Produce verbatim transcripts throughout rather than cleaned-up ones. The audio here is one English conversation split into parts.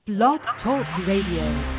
Blog Talk Radio.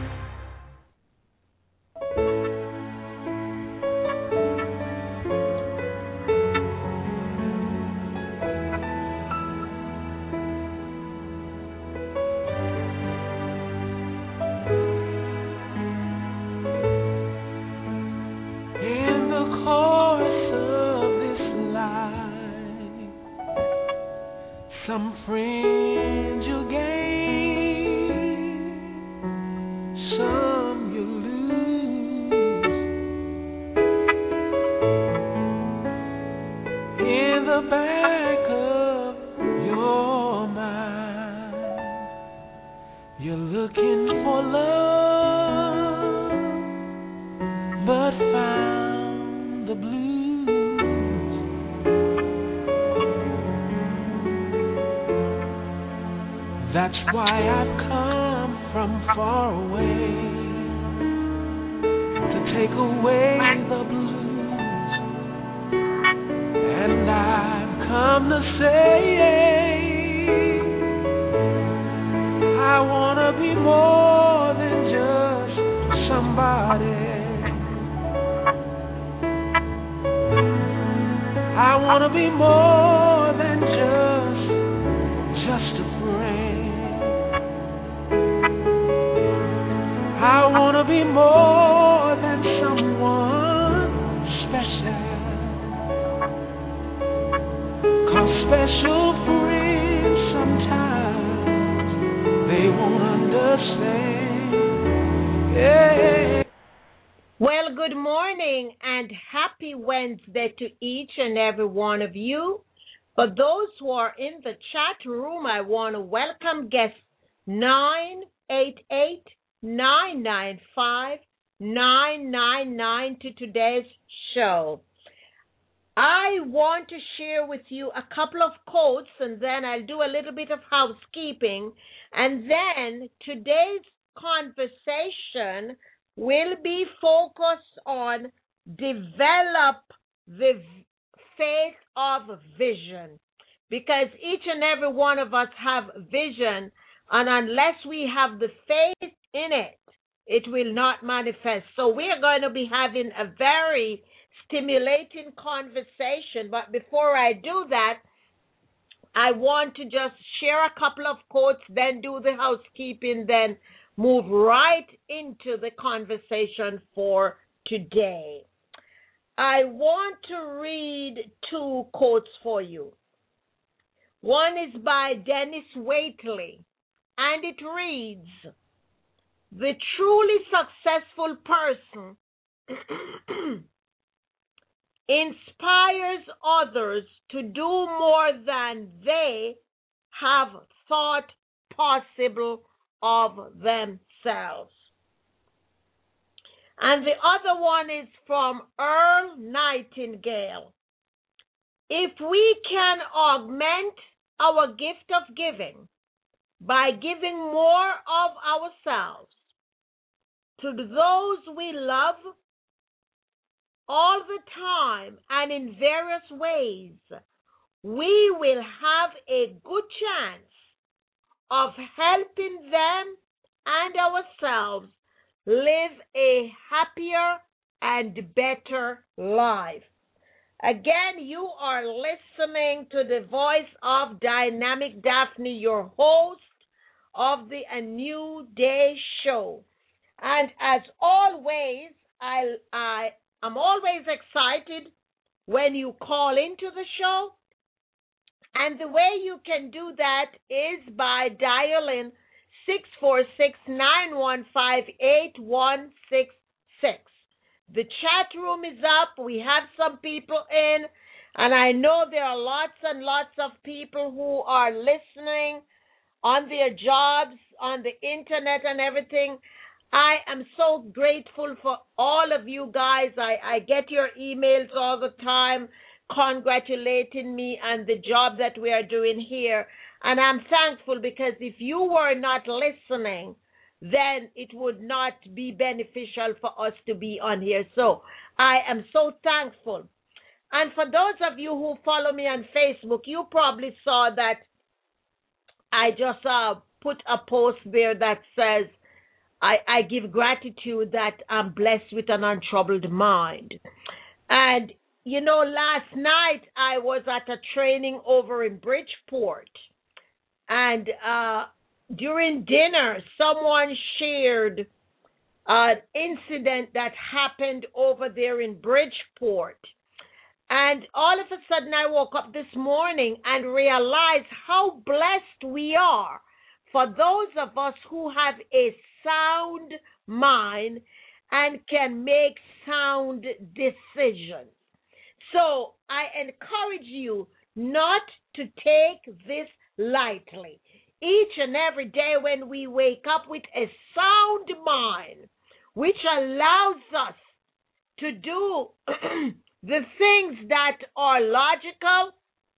To each and every one of you. For those who are in the chat room, I want to welcome guest nine eight eight, nine nine five, nine nine nine to today's show. I want to share with you a couple of quotes, and then I'll do a little bit of housekeeping, and then today's conversation will be focused on develop the faith of vision, because each and every one of us have vision, and unless we have the faith in it, it will not manifest. So we're going to be having a very stimulating conversation. But before I do that, I want to just share a couple of quotes, then do the housekeeping, then move right into the conversation for today. I want to read two quotes for you. One is by Dennis Waitley, and it reads, "The truly successful person inspires others to do more than they have thought possible of themselves." And the other one is from Earl Nightingale. "If we can augment our gift of giving by giving more of ourselves to those we love all the time and in various ways, we will have a good chance of helping them and ourselves live a happier and better life." Again, you are listening to the voice of Dynamic Daphne, your host of the A New Day show. And as always, I, I am always excited when you call into the show. And the way you can do that is by dialing six four six, nine one five, eight one six six. The chat room is up. We have some people in, and I know there are lots and lots of people who are listening on their jobs, on the internet and everything. I am so grateful for all of you guys. I, I get your emails all the time congratulating me on the job that we are doing here. And I'm thankful, because if you were not listening, then it would not be beneficial for us to be on here. So I am so thankful. And for those of you who follow me on Facebook, you probably saw that I just uh, put a post there that says, I, I give gratitude that I'm blessed with an untroubled mind. And, you know, last night I was at a training over in Bridgeport. And uh, during dinner, someone shared an incident that happened over there in Bridgeport. And all of a sudden I woke up this morning and realized how blessed we are for those of us who have a sound mind and can make sound decisions. So I encourage you not to take this lightly. Each and every day when we wake up with a sound mind, which allows us to do the things that are logical,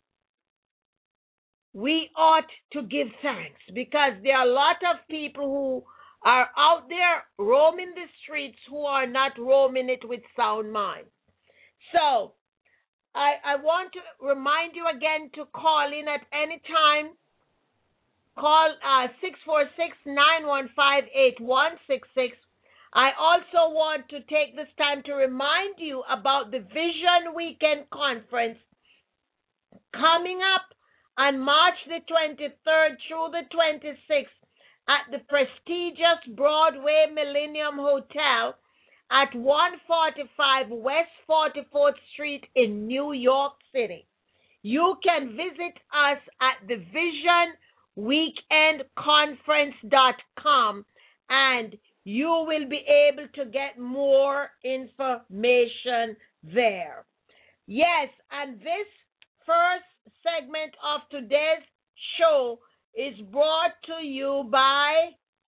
we ought to give thanks, because there are a lot of people who are out there roaming the streets who are not roaming it with sound mind. So I, I want to remind you again to call in at any time. Call uh, six four six, nine one five, eight one six six. I also want to take this time to remind you about the Vision Weekend Conference coming up on March the twenty-third through the twenty-sixth at the prestigious Broadway Millennium Hotel at one forty-five West forty-fourth Street in New York City. You can visit us at the vision weekend conference dot com and you will be able to get more information there. Yes, and this first segment of today's show is brought to you by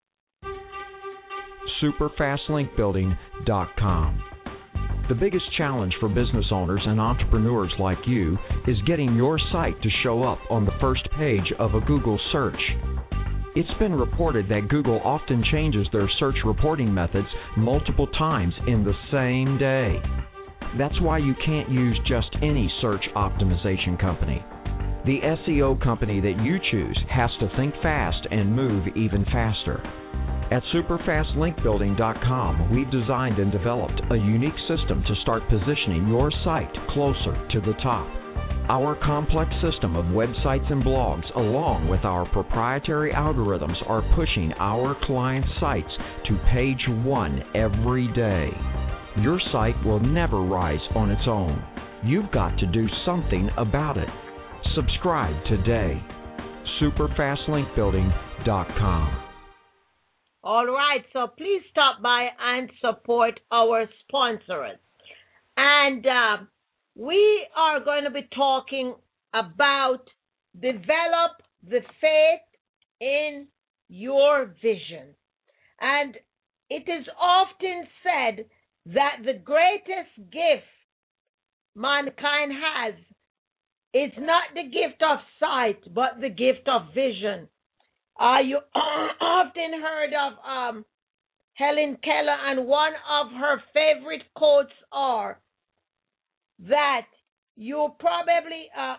super fast link building dot com. The biggest challenge for business owners and entrepreneurs like you is getting your site to show up on the first page of a Google search. It's been reported that Google often changes their search reporting methods multiple times in the same day. That's why you can't use just any search optimization company. The S E O company that you choose has to think fast and move even faster. At super fast link building dot com, we've designed and developed a unique system to start positioning your site closer to the top. Our complex system of websites and blogs, along with our proprietary algorithms, are pushing our clients' sites to page one every day. Your site will never rise on its own. You've got to do something about it. Subscribe today. super fast link building dot com. All right, so please stop by and support our sponsors. And uh, we are going to be talking about develop the faith in your vision. And it is often said that the greatest gift mankind has is not the gift of sight, but the gift of vision. Uh, you often heard of um, Helen Keller, and one of her favorite quotes are that you probably, uh,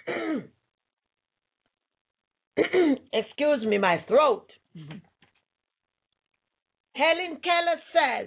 excuse me, my throat. Mm-hmm. Helen Keller says,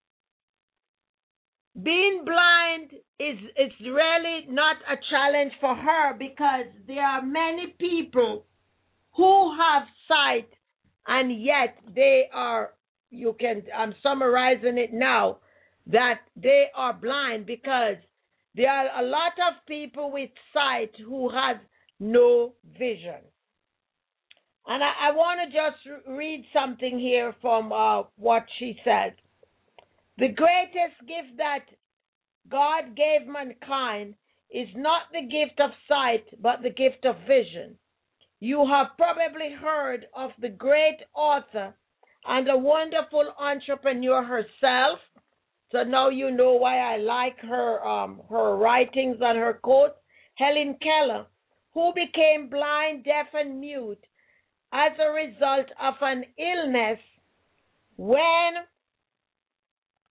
being blind is it's really not a challenge for her, because there are many people who have sight and yet they are, you can, I'm summarizing it now, that they are blind, because there are a lot of people with sight who have no vision. And I, I want to just read something here from uh, what she said. The greatest gift that God gave mankind is not the gift of sight, but the gift of vision. You have probably heard of the great author and a wonderful entrepreneur herself. So now you know why I like her um, her writings and her quotes. Helen Keller, who became blind, deaf, and mute as a result of an illness when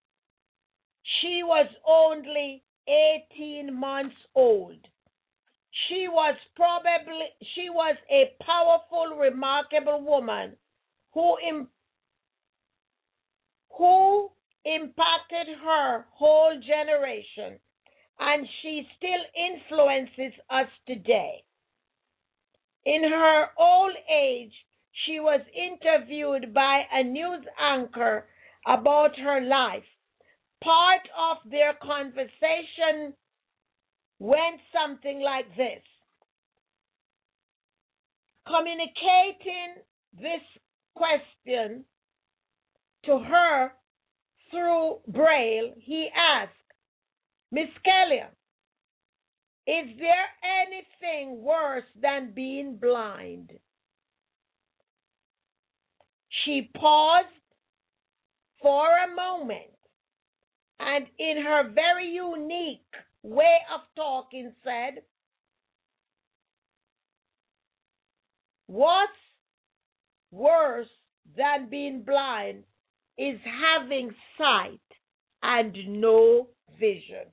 she was only eighteen months old. She was probably she was a powerful, remarkable woman who im- who impacted her whole generation, and she still influences us today. In her old age, she was interviewed by a news anchor about her life. Part of their conversation went something like this. Communicating this question to her through Braille, he asked, Miss Kelly, is there anything worse than being blind? She paused for a moment and in her very unique way of talking said, what's worse than being blind is having sight and no vision.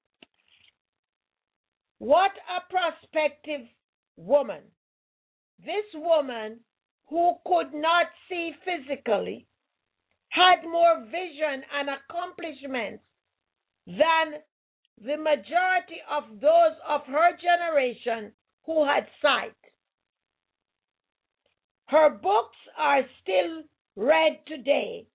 What a prospective woman. This woman who could not see physically had more vision and accomplishments than the majority of those of her generation who had sight. Her books are still read today,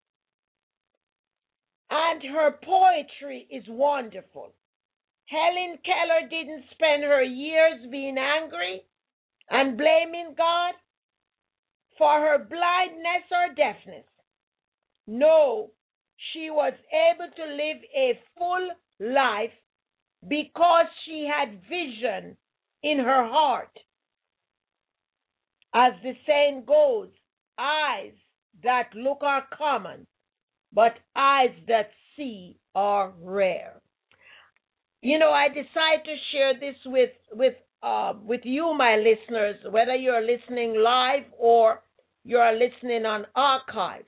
and her poetry is wonderful. Helen Keller didn't spend her years being angry and blaming God for her blindness or deafness. No, she was able to live a full life because she had vision in her heart. As the saying goes, eyes that look are common, but eyes that see are rare. You know, I decided to share this with with uh, with you, my listeners, whether you're listening live or you're listening on archive.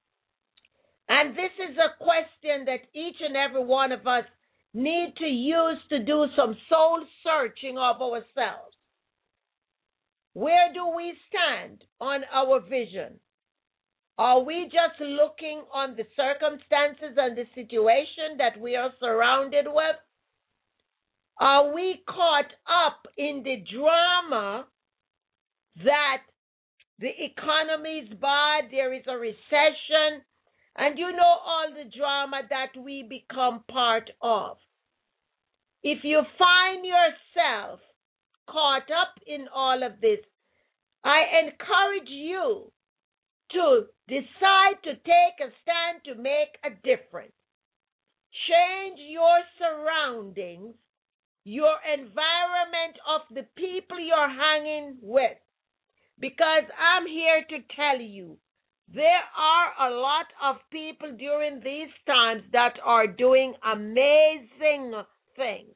And this is a question that each and every one of us need to use to do some soul searching of ourselves. Where do we stand on our vision? Are we just looking on the circumstances and the situation that we are surrounded with? Are we caught up in the drama that the economy is bad, there is a recession, and you know all the drama that we become part of? If you find yourself caught up in all of this, I encourage you to decide to take a stand to make a difference. Change your surroundings, your environment of the people you're hanging with. Because I'm here to tell you, there are a lot of people during these times that are doing amazing things.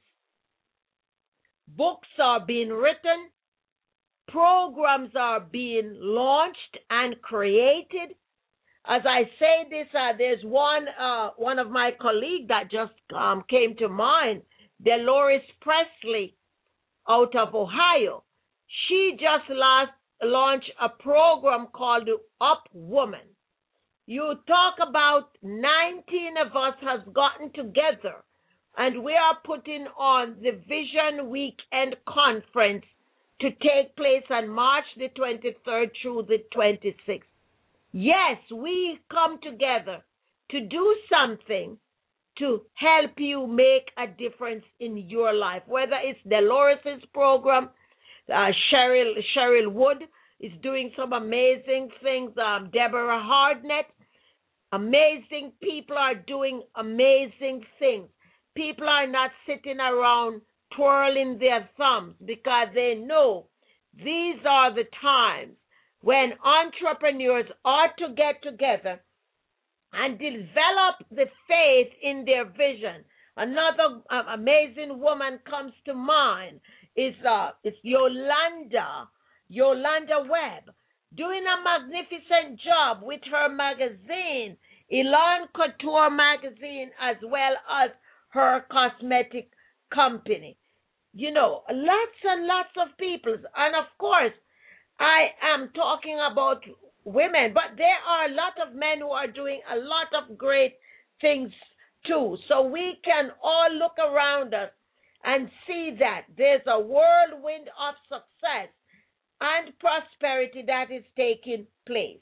Books are being written, programs are being launched and created. As I say this, uh, there's one uh, one of my colleagues that just um, came to mind, Dolores Presley out of Ohio. She just last launched a program called Up Woman. You talk about nineteen of us has gotten together, and we are putting on the Vision Weekend Conference to take place on March the twenty-third through the twenty-sixth. Yes, we come together to do something to help you make a difference in your life, whether it's Dolores' program, uh, Cheryl, Cheryl Wood is doing some amazing things, um, Deborah Hardnett, amazing people are doing amazing things. People are not sitting around twirling their thumbs because they know these are the times when entrepreneurs ought to get together and develop the faith in their vision. Another uh, amazing woman comes to mind is uh, it's Yolanda, Yolanda Webb, doing a magnificent job with her magazine, Elan Couture magazine, as well as her cosmetic company. you know, lots and lots of people. And of course, I am talking about women, but there are a lot of men who are doing a lot of great things too. So we can all look around us and see that there's a whirlwind of success and prosperity that is taking place.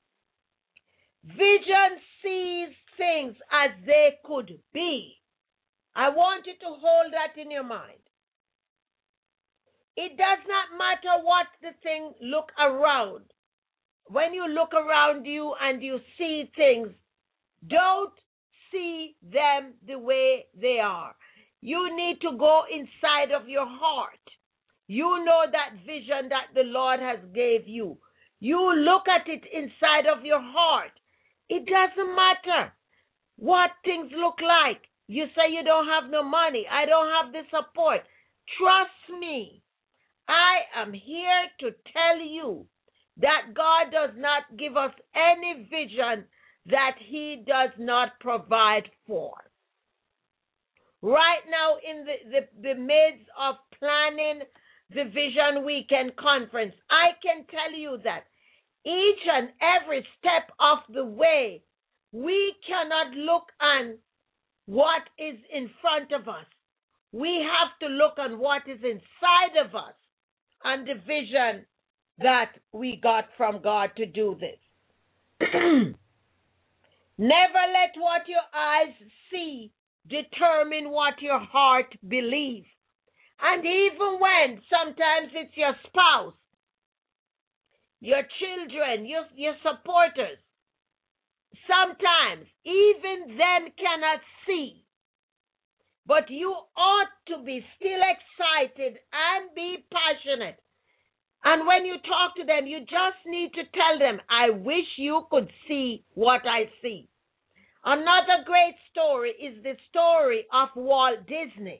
Vision sees things as they could be. I want you to hold that in your mind. It does not matter what the thing look around. When you look around you and you see things, don't see them the way they are. You need to go inside of your heart. You know that vision that the Lord has gave you. You look at it inside of your heart. It doesn't matter what things look like. You say you don't have no money. I don't have the support. Trust me. I am here to tell you that God does not give us any vision that he does not provide for. Right now, in the, the, the midst of planning the Vision Weekend Conference, I can tell you that each and every step of the way, we cannot look on what is in front of us. We have to look on what is inside of us and the vision that we got from God to do this. Never let what your eyes see determine what your heart believes. And even when sometimes it's your spouse, your children, your, your supporters, sometimes even them cannot see. But you ought to be still excited and be passionate. And when you talk to them, you just need to tell them, I wish you could see what I see. Another great story is the story of Walt Disney.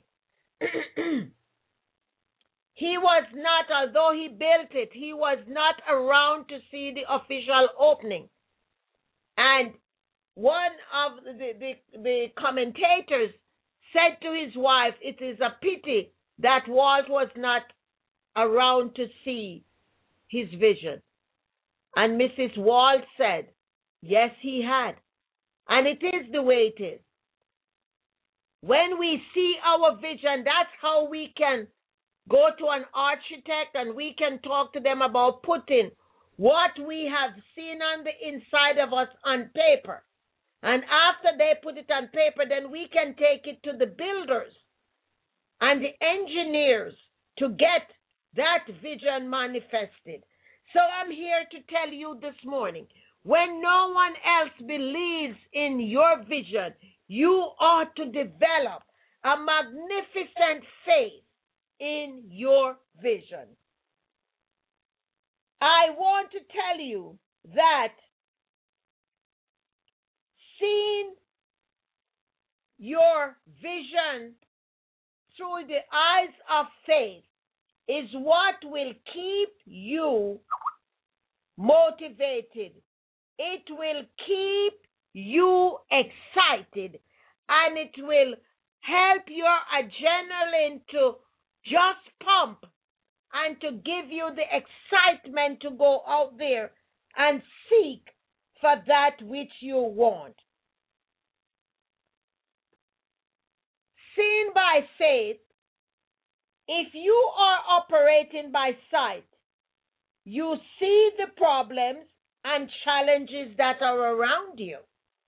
He was not, although he built it, he was not around to see the official opening. And one of the, the, the commentators said to his wife, it is a pity that Walt was not around to see his vision. And Missus Walt said, yes, he had. And it is the way it is. When we see our vision, that's how we can go to an architect and we can talk to them about putting what we have seen on the inside of us on paper. And after they put it on paper, then we can take it to the builders and the engineers to get that vision manifested. So I'm here to tell you this morning, when no one else believes in your vision, you ought to develop a magnificent faith in your vision. I want to tell you that seeing your vision through the eyes of faith is what will keep you motivated. It will keep you excited, and it will help your adrenaline to just pump and to give you the excitement to go out there and seek for that which you want. Seen by faith, if you are operating by sight, you see the problems and challenges that are around you.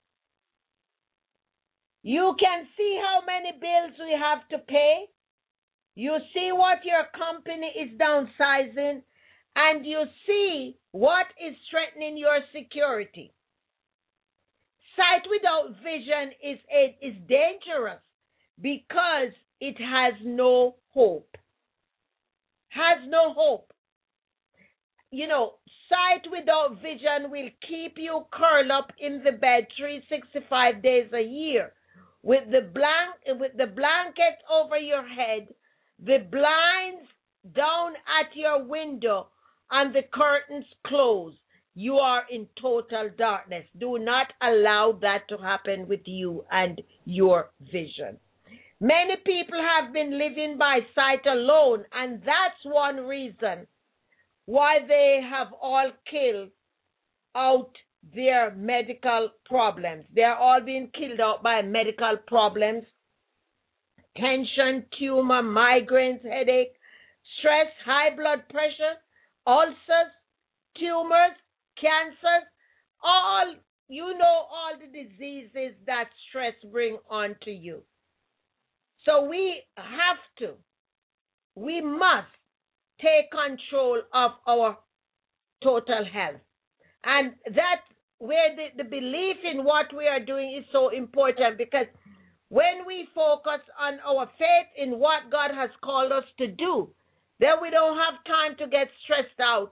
You can see how many bills you have to pay. You see what your company is downsizing, and you see what is threatening your security. Sight without vision is, is dangerous because it has no hope. Has no hope. You know, sight without vision will keep you curled up in the bed three hundred sixty-five days a year with the blank with the blanket over your head, the blinds down at your window, and the curtains closed. You are in total darkness. Do not allow that to happen with you and your vision. Many people have been living by sight alone, and that's one reason why they have all killed out their medical problems. They're all being killed out by medical problems, tension, tumor, migraines, headache, stress, high blood pressure, ulcers, tumors, cancers, all, you know, all the diseases that stress bring onto you. So we have to, we must take control of our total health. And that where the, the belief in what we are doing is so important, because when we focus on our faith in what God has called us to do, then we don't have time to get stressed out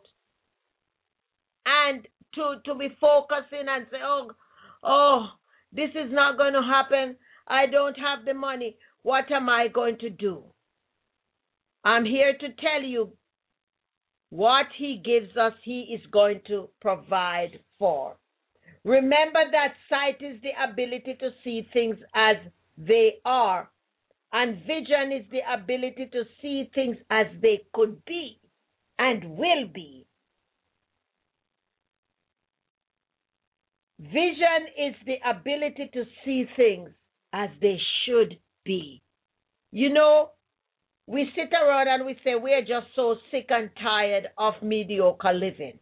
and to, to be focusing and say, oh, oh, this is not going to happen. I don't have the money. What am I going to do? I'm here to tell you, what he gives us, he is going to provide for. Remember that sight is the ability to see things as they are, and vision is the ability to see things as they could be and will be. Vision is the ability to see things as they should be. You know, we sit around and we say we're just so sick and tired of mediocre living.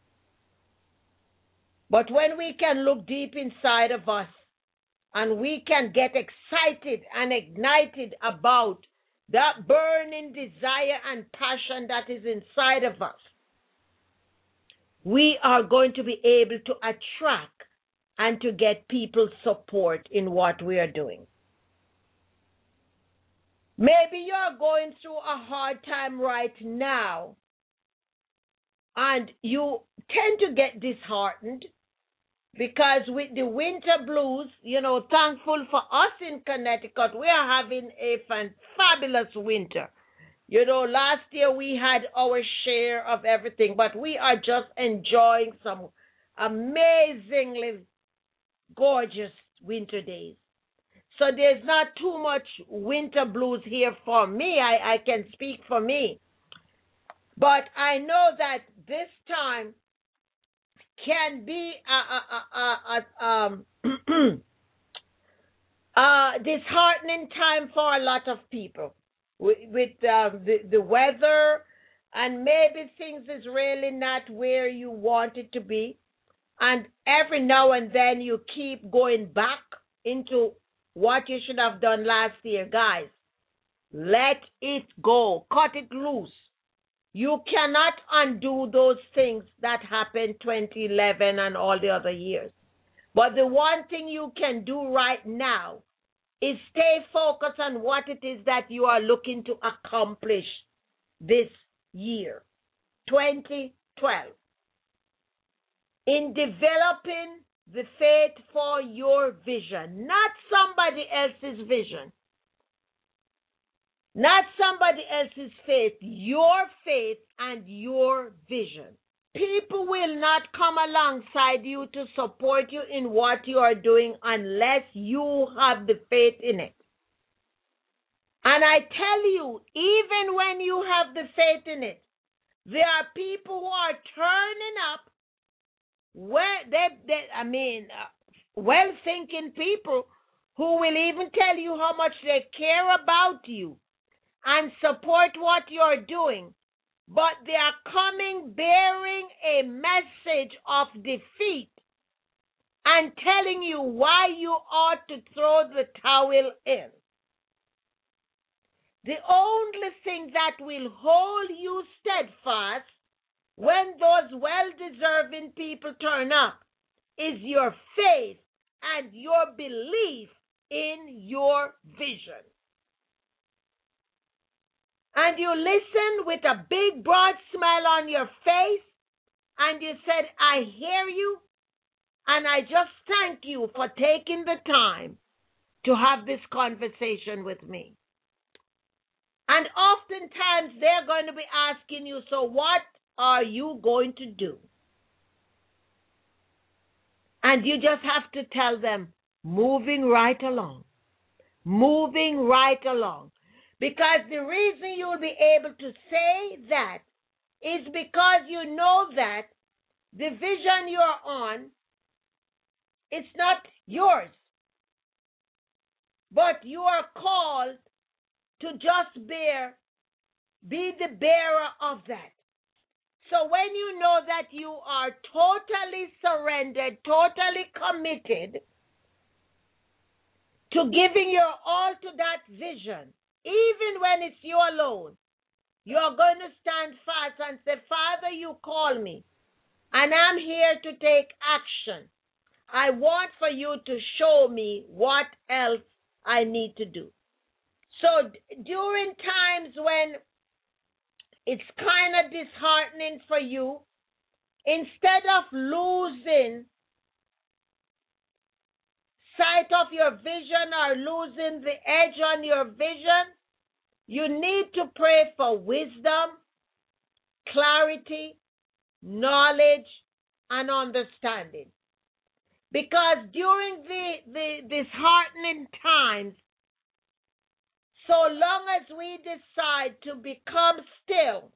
But when we can look deep inside of us and we can get excited and ignited about that burning desire and passion that is inside of us, we are going to be able to attract and to get people's support in what we are doing. Maybe you're going through a hard time right now, and you tend to get disheartened because with the winter blues, you know, thankful for us in Connecticut, we are having a fabulous winter. You know, last year we had our share of everything, but we are just enjoying some amazingly gorgeous winter days. So there's not too much winter blues here for me. I, I can speak for me. But I know that this time can be a, a, a, a, um, a disheartening time for a lot of people with, with uh, the, the weather, and maybe things is really not where you want it to be. And every now and then you keep going back into what you should have done last year. Guys, let it go. Cut it loose. You cannot undo those things that happened twenty eleven and all the other years. But the one thing you can do right now is stay focused on what it is that you are looking to accomplish this year, twenty twelve. In developing the faith for your vision, not somebody else's vision, not somebody else's faith, your faith and your vision. People will not come alongside you to support you in what you are doing unless you have the faith in it. And I tell you, even when you have the faith in it, there are people who are turning up where they, they I mean, uh, well-thinking people who will even tell you how much they care about you and support what you're doing, but they are coming bearing a message of defeat and telling you why you ought to throw the towel in. The only thing that will hold you steadfast when those well-deserving people turn up is your faith and your belief in your vision. And you listen with a big, broad smile on your face, and you said, I hear you, and I just thank you for taking the time to have this conversation with me. And oftentimes they're going to be asking you, so what are you going to do? And you just have to tell them, moving right along. moving right along. Because the reason you'll be able to say that is because you know that the vision you're on, it's not yours, but you are called to just bear, be the bearer of that. So when you know that you are totally surrendered, totally committed to giving your all to that vision, even when it's you alone, you're going to stand fast and say, Father, you call me, and I'm here to take action. I want for you to show me what else I need to do. So during times when it's kind of disheartening for you, instead of losing sight of your vision or losing the edge on your vision, you need to pray for wisdom, clarity, knowledge, and understanding. Because during the, the disheartening times, so long as we decide to become still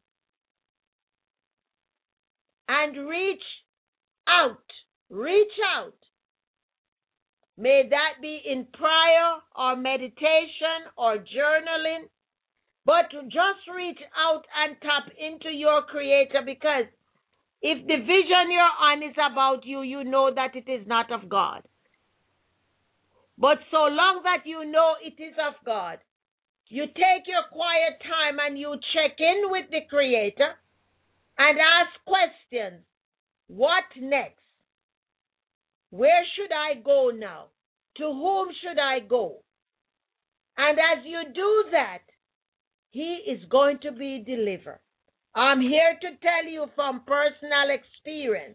and reach out, reach out, may that be in prayer or meditation or journaling, but to just reach out and tap into your Creator, because if the vision you're on is about you, you know that it is not of God. But so long that you know it is of God, you take your quiet time and you check in with the Creator and ask questions. What next? Where should I go now? To whom should I go? And as you do that, He is going to be delivered. I'm here to tell you from personal experience,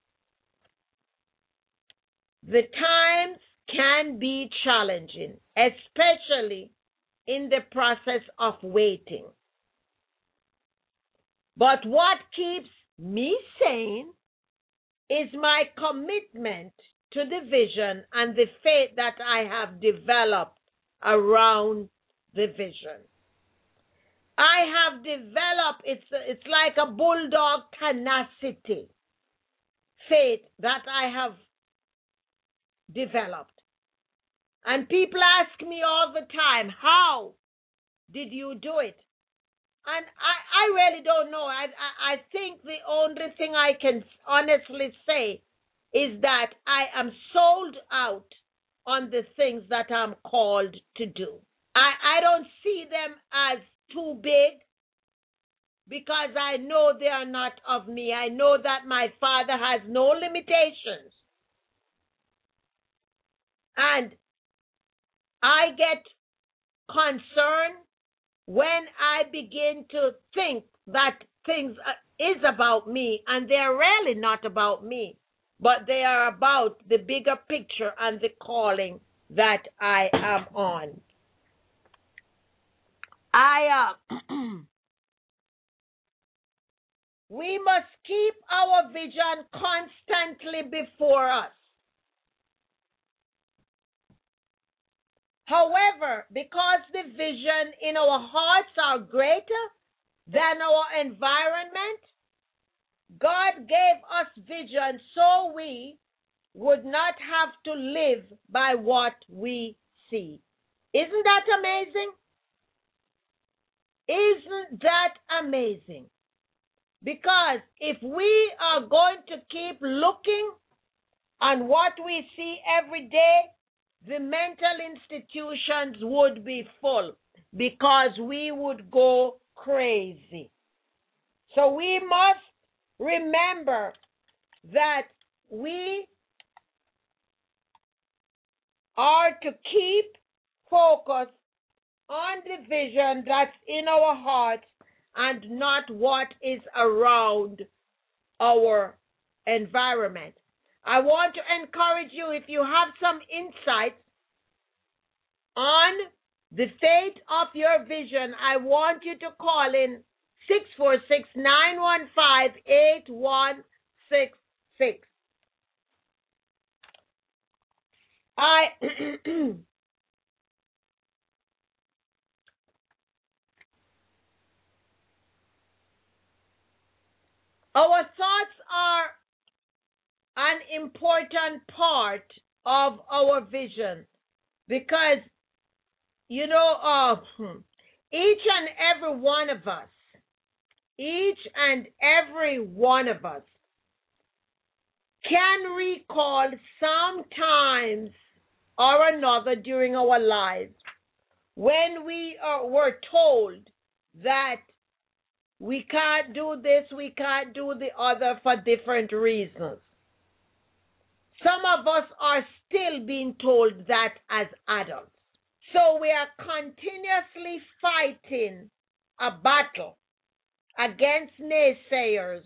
the times can be challenging, especially in the process of waiting. But what keeps me sane is my commitment to the vision and the faith that I have developed around the vision. I have developed, it's, it's like a bulldog tenacity, faith that I have developed. And people ask me all the time, how did you do it? And I, I really don't know. I, I, I think the only thing I can honestly say is that I am sold out on the things that I'm called to do. I, I don't see them as too big, because I know they are not of me. I know that my Father has no limitations. And I get concerned when I begin to think that things is about me, and they're really not about me, but they are about the bigger picture and the calling that I am on. I uh, we must keep our vision constantly before us. However, because the vision in our hearts are greater than our environment, God gave us vision so we would not have to live by what we see. Isn't that amazing? Isn't that amazing? Because if we are going to keep looking on what we see every day, the mental institutions would be full, because we would go crazy. So we must remember that we are to keep focused on the vision that's in our hearts and not what is around our environment. I want to encourage you, if you have some insights on the fate of your vision, I want you to call in six four six, nine one five, eight one six six. I Our thoughts are an important part of our vision because, you know, uh, each and every one of us, each and every one of us can recall sometimes or another during our lives when we are, were told that we can't do this, we can't do the other for different reasons. Some of us are still being told that as adults. So we are continuously fighting a battle against naysayers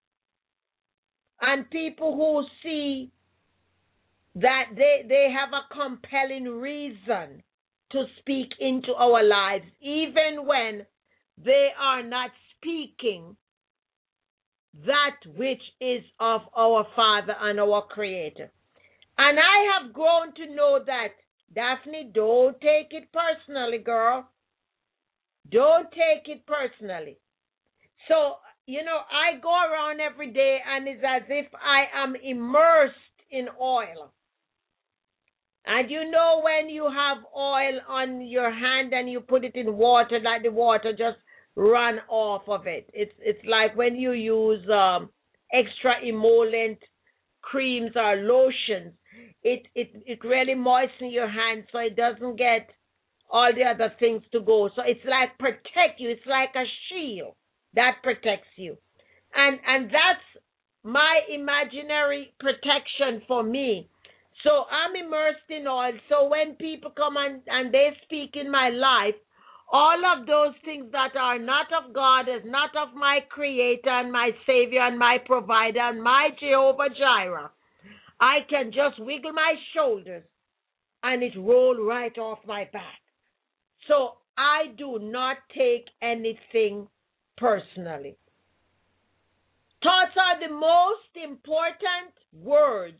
and people who see that they, they have a compelling reason to speak into our lives, even when they are not speaking that which is of our Father and our Creator. And I have grown to know that, Daphne, don't take it personally, girl. Don't take it personally. So, you know, I go around every day and it's as if I am immersed in oil. And you know when you have oil on your hand and you put it in water, like the water just run off of it. It's it's like when you use um, extra emollient creams or lotions. It, it, it really moistens your hand so it doesn't get all the other things to go. So it's like protect you. It's like a shield that protects you. And, and that's my imaginary protection for me. So I'm immersed in oil. So when people come and, and they speak in my life, all of those things that are not of God, is not of my Creator and my Savior and my Provider and my Jehovah Jireh, I can just wiggle my shoulders and it roll right off my back. So I do not take anything personally. Thoughts are the most important words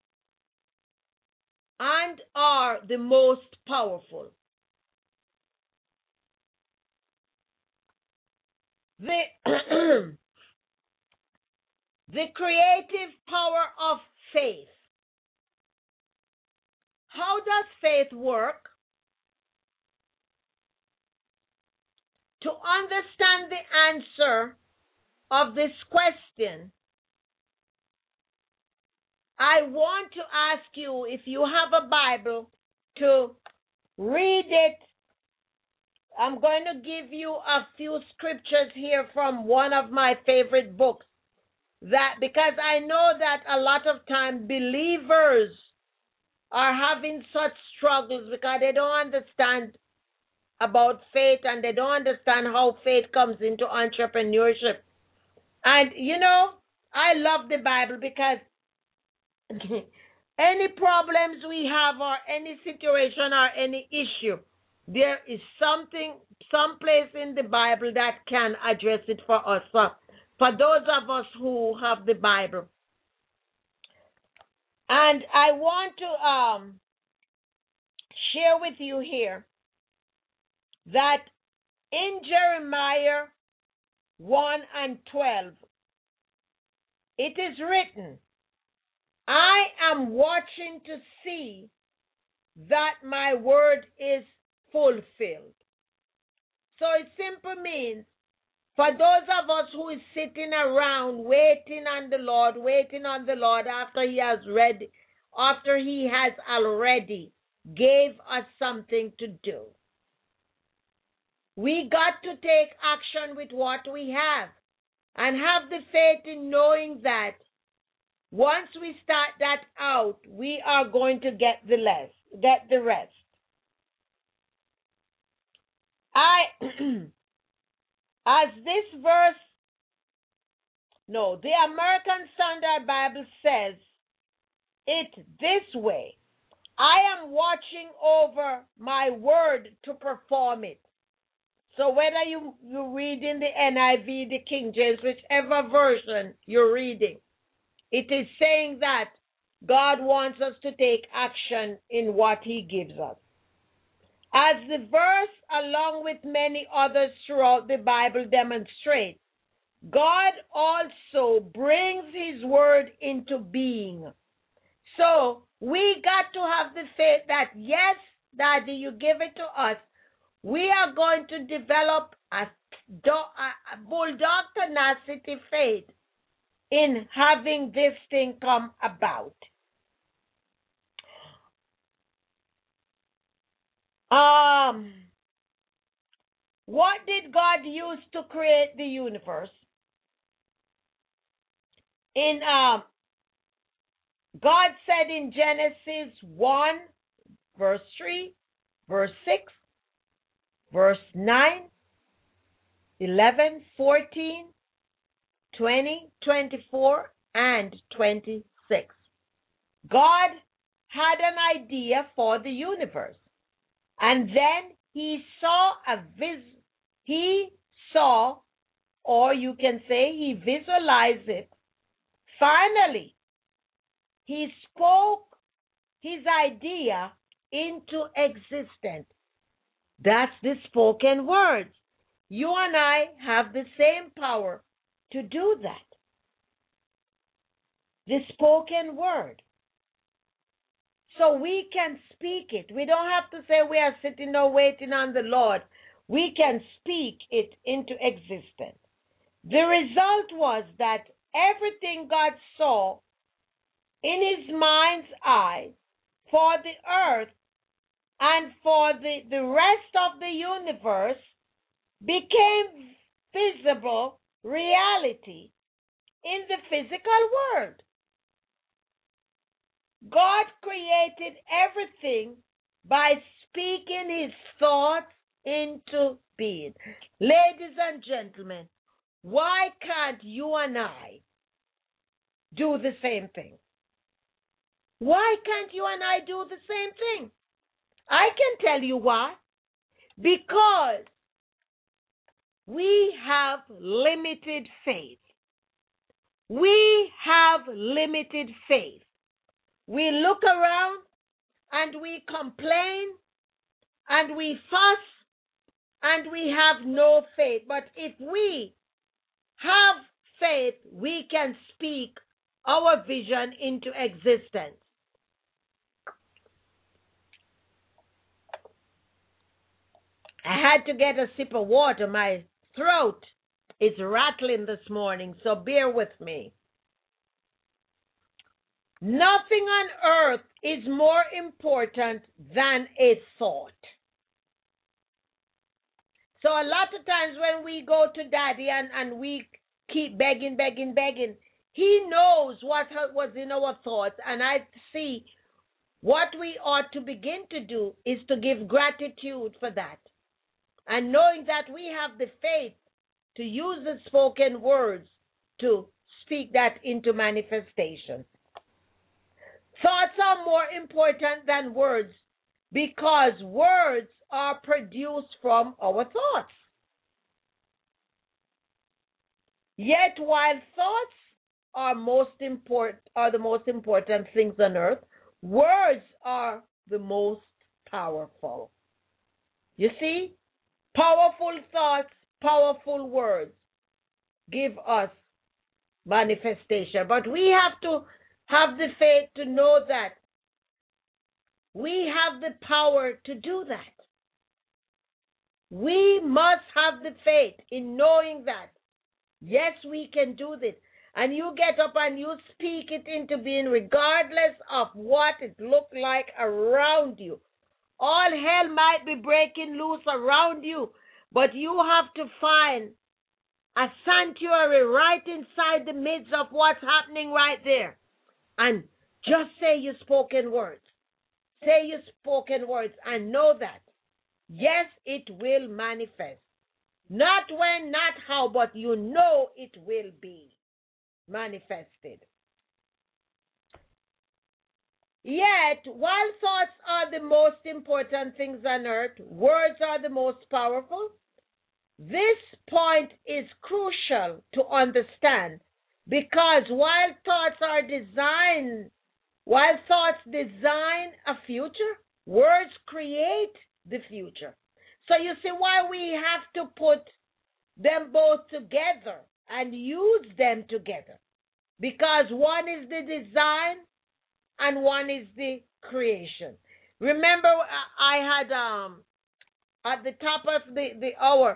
and are the most powerful. The, the creative power of faith. How does faith work? To understand the answer of this question, I want to ask you, if you have a Bible, to read it. I'm going to give you a few scriptures here from one of my favorite books, that because I know that a lot of times believers are having such struggles because they don't understand about faith and they don't understand how faith comes into entrepreneurship. And, you know, I love the Bible because any problems we have or any situation or any issue, there is something, some place in the Bible that can address it for us, for, for those of us who have the Bible. And I want to um, share with you here that in Jeremiah one and twelve, it is written, I am watching to see that my word is fulfilled. So it simply means, for those of us who is sitting around waiting on the Lord, waiting on the Lord after he has read, after he has already gave us something to do. We got to take action with what we have and have the faith in knowing that once we start that out, we are going to get the less, get the rest. I, as this verse, no, the American Standard Bible says it this way, I am watching over my word to perform it. So whether you, you read in the N I V, the King James, whichever version you're reading, it is saying that God wants us to take action in what he gives us. As the verse, along with many others throughout the Bible, demonstrates, God also brings his word into being. So we got to have the faith that, yes, Daddy, you give it to us. We are going to develop a, do, a, a bulldog tenacity faith in having this thing come about. Um, what did God use to create the universe? In um, God said in Genesis one, verse three, verse six, verse nine, eleven, fourteen, twenty, twenty-four, and twenty-six. God had an idea for the universe, and then he saw a vis he saw, or you can say he visualized it. Finally, he spoke his idea into existence. That's the spoken words. You and I have the same power to do that. The spoken word. So we can speak it. We don't have to say we are sitting or waiting on the Lord. We can speak it into existence. The result was that everything God saw in his mind's eye for the earth and for the, the rest of the universe became visible reality in the physical world. God created everything by speaking his thoughts into being. Ladies and gentlemen, why can't you and I do the same thing? Why can't you and I do the same thing? I can tell you why. Because we have limited faith. We have limited faith. We look around and we complain and we fuss and we have no faith. But if we have faith, we can speak our vision into existence. I had to get a sip of water. My throat is rattling this morning, so bear with me. Nothing on earth is more important than a thought. So a lot of times when we go to Daddy and, and we keep begging, begging, begging, he knows what was in our thoughts. And I see what we ought to begin to do is to give gratitude for that. And knowing that we have the faith to use the spoken words to speak that into manifestation. Thoughts are more important than words because words are produced from our thoughts. Yet while thoughts are most important are the most important things on earth, words are the most powerful. You see, powerful thoughts, powerful words give us manifestation. But we have to have the faith to know that we have the power to do that. We must have the faith in knowing that, yes, we can do this. And you get up and you speak it into being regardless of what it looks like around you. All hell might be breaking loose around you, but you have to find a sanctuary right inside the midst of what's happening right there. And just say your spoken words. Say your spoken words and know that, yes, it will manifest. Not when, not how, but you know it will be manifested. Yet, while thoughts are the most important things on earth, words are the most powerful. This point is crucial to understand because while thoughts are designed, while thoughts design a future, words create the future. So you see why we have to put them both together and use them together, because one is the design and one is the creation. Remember, I had um at the top of the, the hour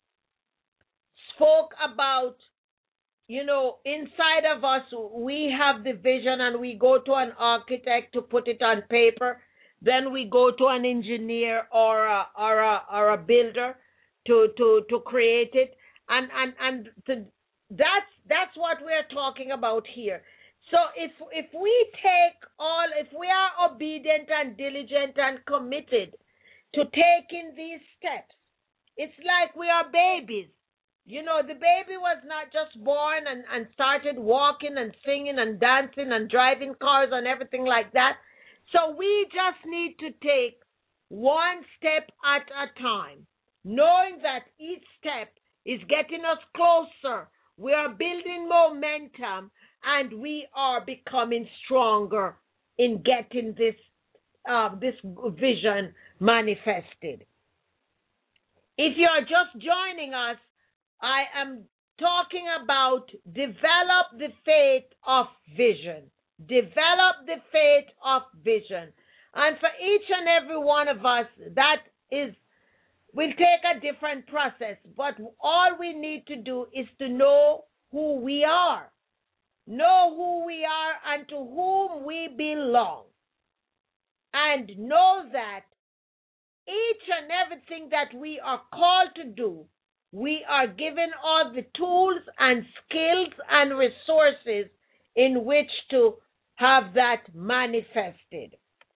spoke about, you know, inside of us, we have the vision and we go to an architect to put it on paper. Then we go to an engineer or a, or a, or a builder to, to, to create it. And, and, and to, that's, that's what we're talking about here. So if, if we take all, if we are obedient and diligent and committed to taking these steps, it's like we are babies. You know, the baby was not just born and, and started walking and singing and dancing and driving cars and everything like that. So we just need to take one step at a time, knowing that each step is getting us closer. We are building momentum and we are becoming stronger in getting this, uh, this vision manifested. If you're just joining us, I am talking about develop the faith of vision. Develop the faith of vision. And for each and every one of us, that is, will take a different process. But all we need to do is to know who we are. Know who we are and to whom we belong. And know that each and everything that we are called to do, we are given all the tools and skills and resources in which to have that manifested.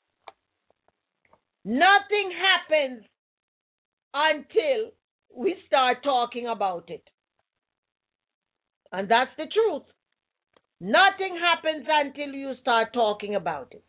Nothing happens until we start talking about it. And that's the truth. Nothing happens until you start talking about it.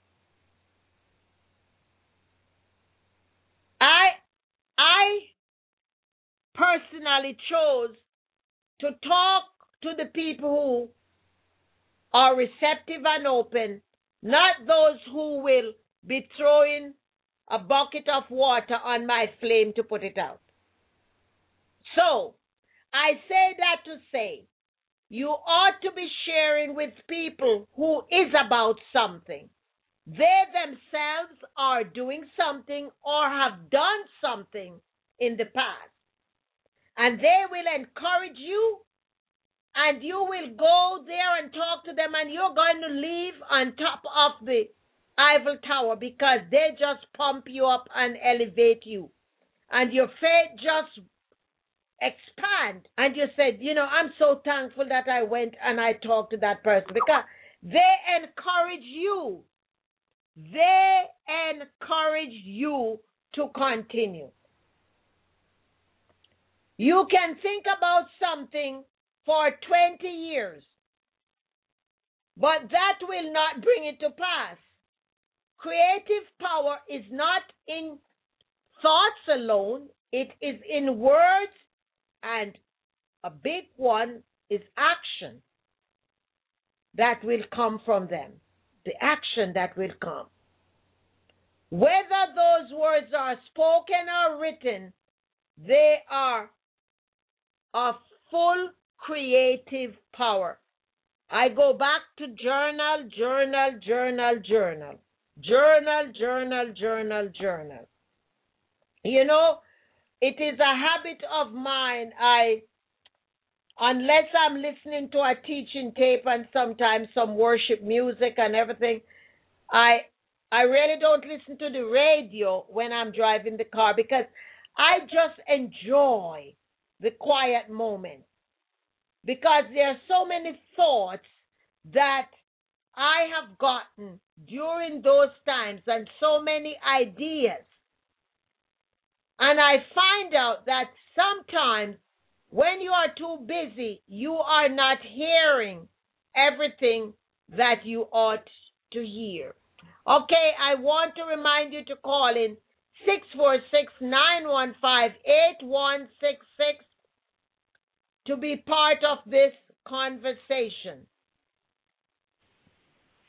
I, I personally chose to talk to the people who are receptive and open, not those who will be throwing a bucket of water on my flame to put it out. So, I say that to say, you ought to be sharing with people who is about something. They themselves are doing something or have done something in the past. And they will encourage you, and you will go there and talk to them, and you're going to leave on top of the Eiffel Tower because they just pump you up and elevate you. And your faith just expand. And you said, you know, I'm so thankful that I went and I talked to that person, because they encourage you. They encourage you to continue. You can think about something for twenty years, but that will not bring it to pass. Creative power is not in thoughts alone, it is in words, and a big one is action that will come from them. The action that will come. Whether those words are spoken or written, they are of full creative power. I go back to journal, journal, journal, journal. Journal, journal, journal, journal. You know, it is a habit of mine. I, unless I'm listening to a teaching tape and sometimes some worship music and everything, I I really don't listen to the radio when I'm driving the car, because I just enjoy the quiet moment. Because there are so many thoughts that I have gotten during those times, and so many ideas. And I find out that sometimes when you are too busy, you are not hearing everything that you ought to hear. Okay, I want to remind you to call in six four six, nine one five, eight one six six to be part of this conversation.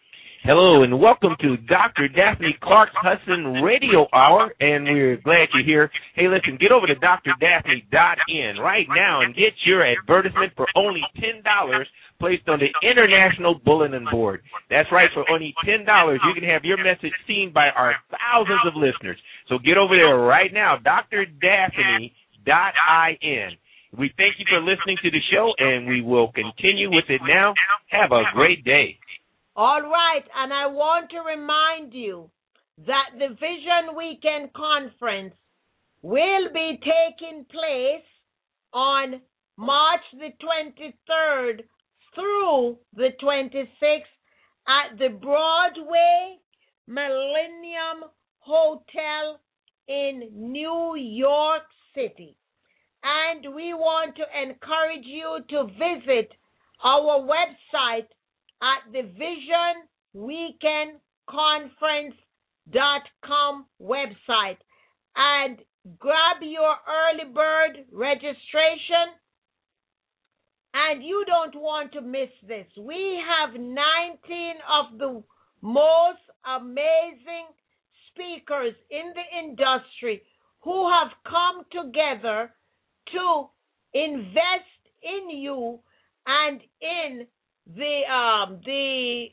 Hello and welcome to Doctor Daphne Clark Hudson Radio Hour, and we're glad you're here. Hey, listen, get over to D R Daphne dot in right now and get your advertisement for only ten dollars placed on the International Bulletin Board. That's right, for only ten dollars you can have your message seen by our thousands of listeners. So get over there right now, D R Daphne dot in. We thank you for listening to the show, and we will continue with it now. Have a great day. All right, and I want to remind you that the Vision Weekend Conference will be taking place on March the twenty-third through the twenty-sixth at the Broadway Millennium Hotel in New York City. And we want to encourage you to visit our website at the Vision Weekend Conference dot com website and grab your early bird registration. And you don't want to miss this. We have nineteen of the most amazing speakers in the industry who have come together to invest in you and in the um the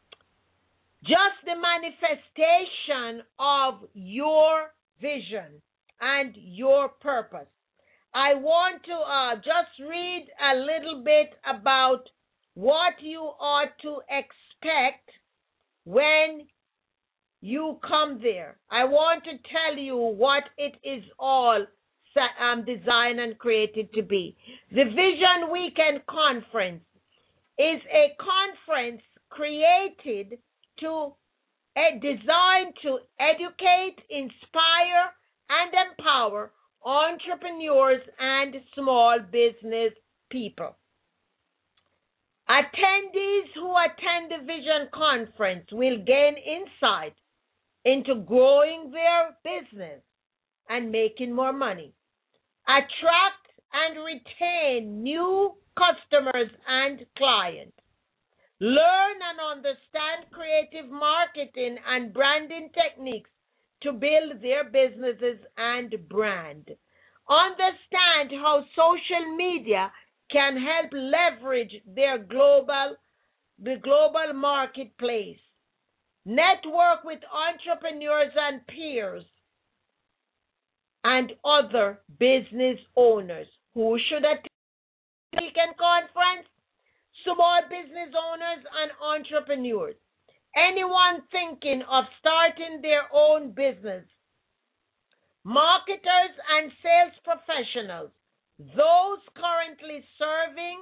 just the manifestation of your vision and your purpose. I want to uh, just read a little bit about what you ought to expect when you come there. I want to tell you what it is all um, designed and created to be. The Vision Weekend Conference is a conference created to uh, designed to educate, inspire, and empower entrepreneurs and small business people. Attendees who attend the Vision Conference will gain insight into growing their business and making more money, attract and retain new customers and clients, learn and understand creative marketing and branding techniques to build their businesses and brand, understand how social media can help leverage their global, the global marketplace, network with entrepreneurs and peers, and other business owners. Who should attend the weekend conference? Small business owners and entrepreneurs. Anyone thinking of starting their own business. Marketers and sales professionals. Those currently serving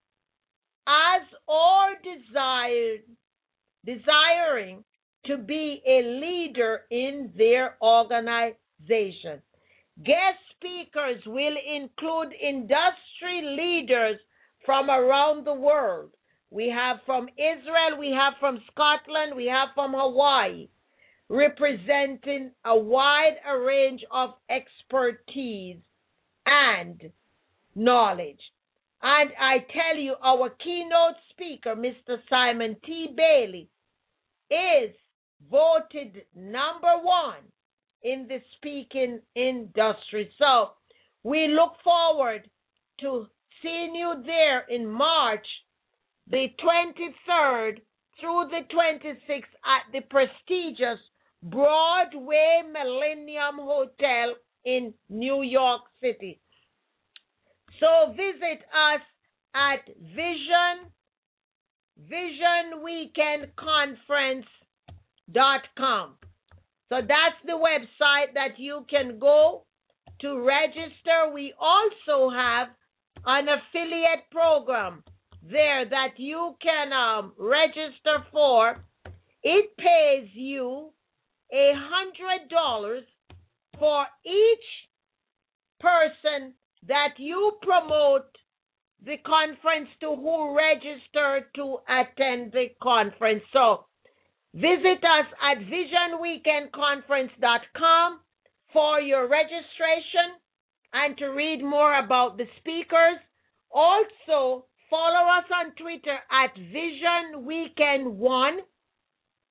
as or desired, desiring to be a leader in their organization. Guest speakers will include industry leaders from around the world. We have from Israel, we have from Scotland, we have from Hawaii, representing a wide range of expertise and knowledge. And I tell you, our keynote speaker, Mister Simon T. Bailey, is voted number one in the speaking industry. So we look forward to seeing you there in March the twenty-third through the twenty-sixth at the prestigious Broadway Millennium Hotel in New York City. So visit us at Vision, Vision Weekend Conference dot com. So that's the website that you can go to register. We also have an affiliate program there that you can um, register for. It pays you a hundred dollars for each person that you promote the conference to, who register to attend the conference. So visit us at Vision Weekend Conference dot com for your registration and to read more about the speakers. Also, follow us on Twitter at Vision Weekend one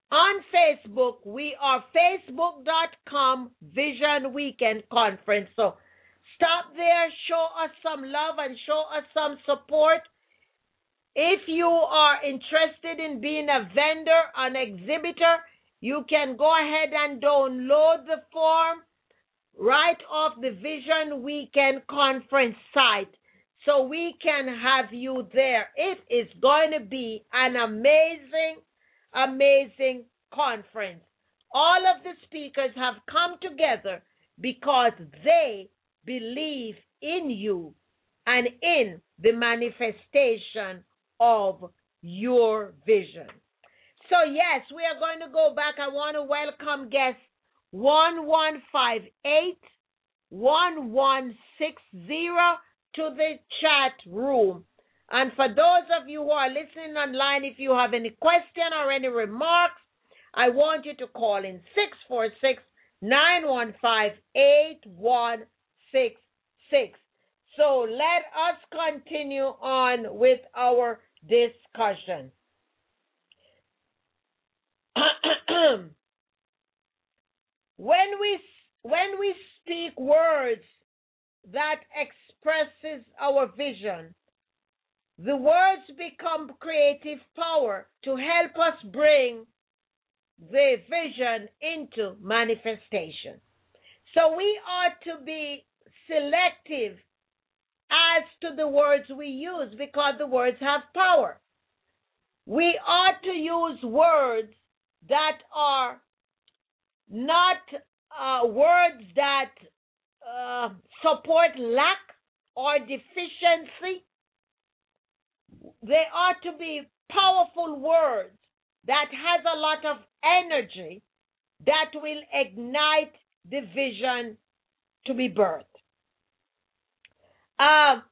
On Facebook, we are facebook dot com Vision Weekend Conference. So stop there, show us some love and show us some support. If you are interested in being a vendor, an exhibitor, you can go ahead and download the form right off the Vision Weekend Conference site so we can have you there. It is going to be an amazing, amazing conference. All of the speakers have come together because they believe in you and in the manifestation of your vision. So yes, we are going to go back. I want to welcome guests one one five eight, one one six zero to the chat room. And for those of you who are listening online, if you have any question or any remarks, I want you to call in six four six, nine one five, eight one six six. So let us continue on with our discussion. When we when we speak words that expresses our vision, the words become creative power to help us bring the vision into manifestation. So we are to be selective as to the words we use because the words have power. We ought to use words that are not uh, words that uh, support lack or deficiency. They ought to be powerful words that has a lot of energy that will ignite the vision to be birthed. Uh,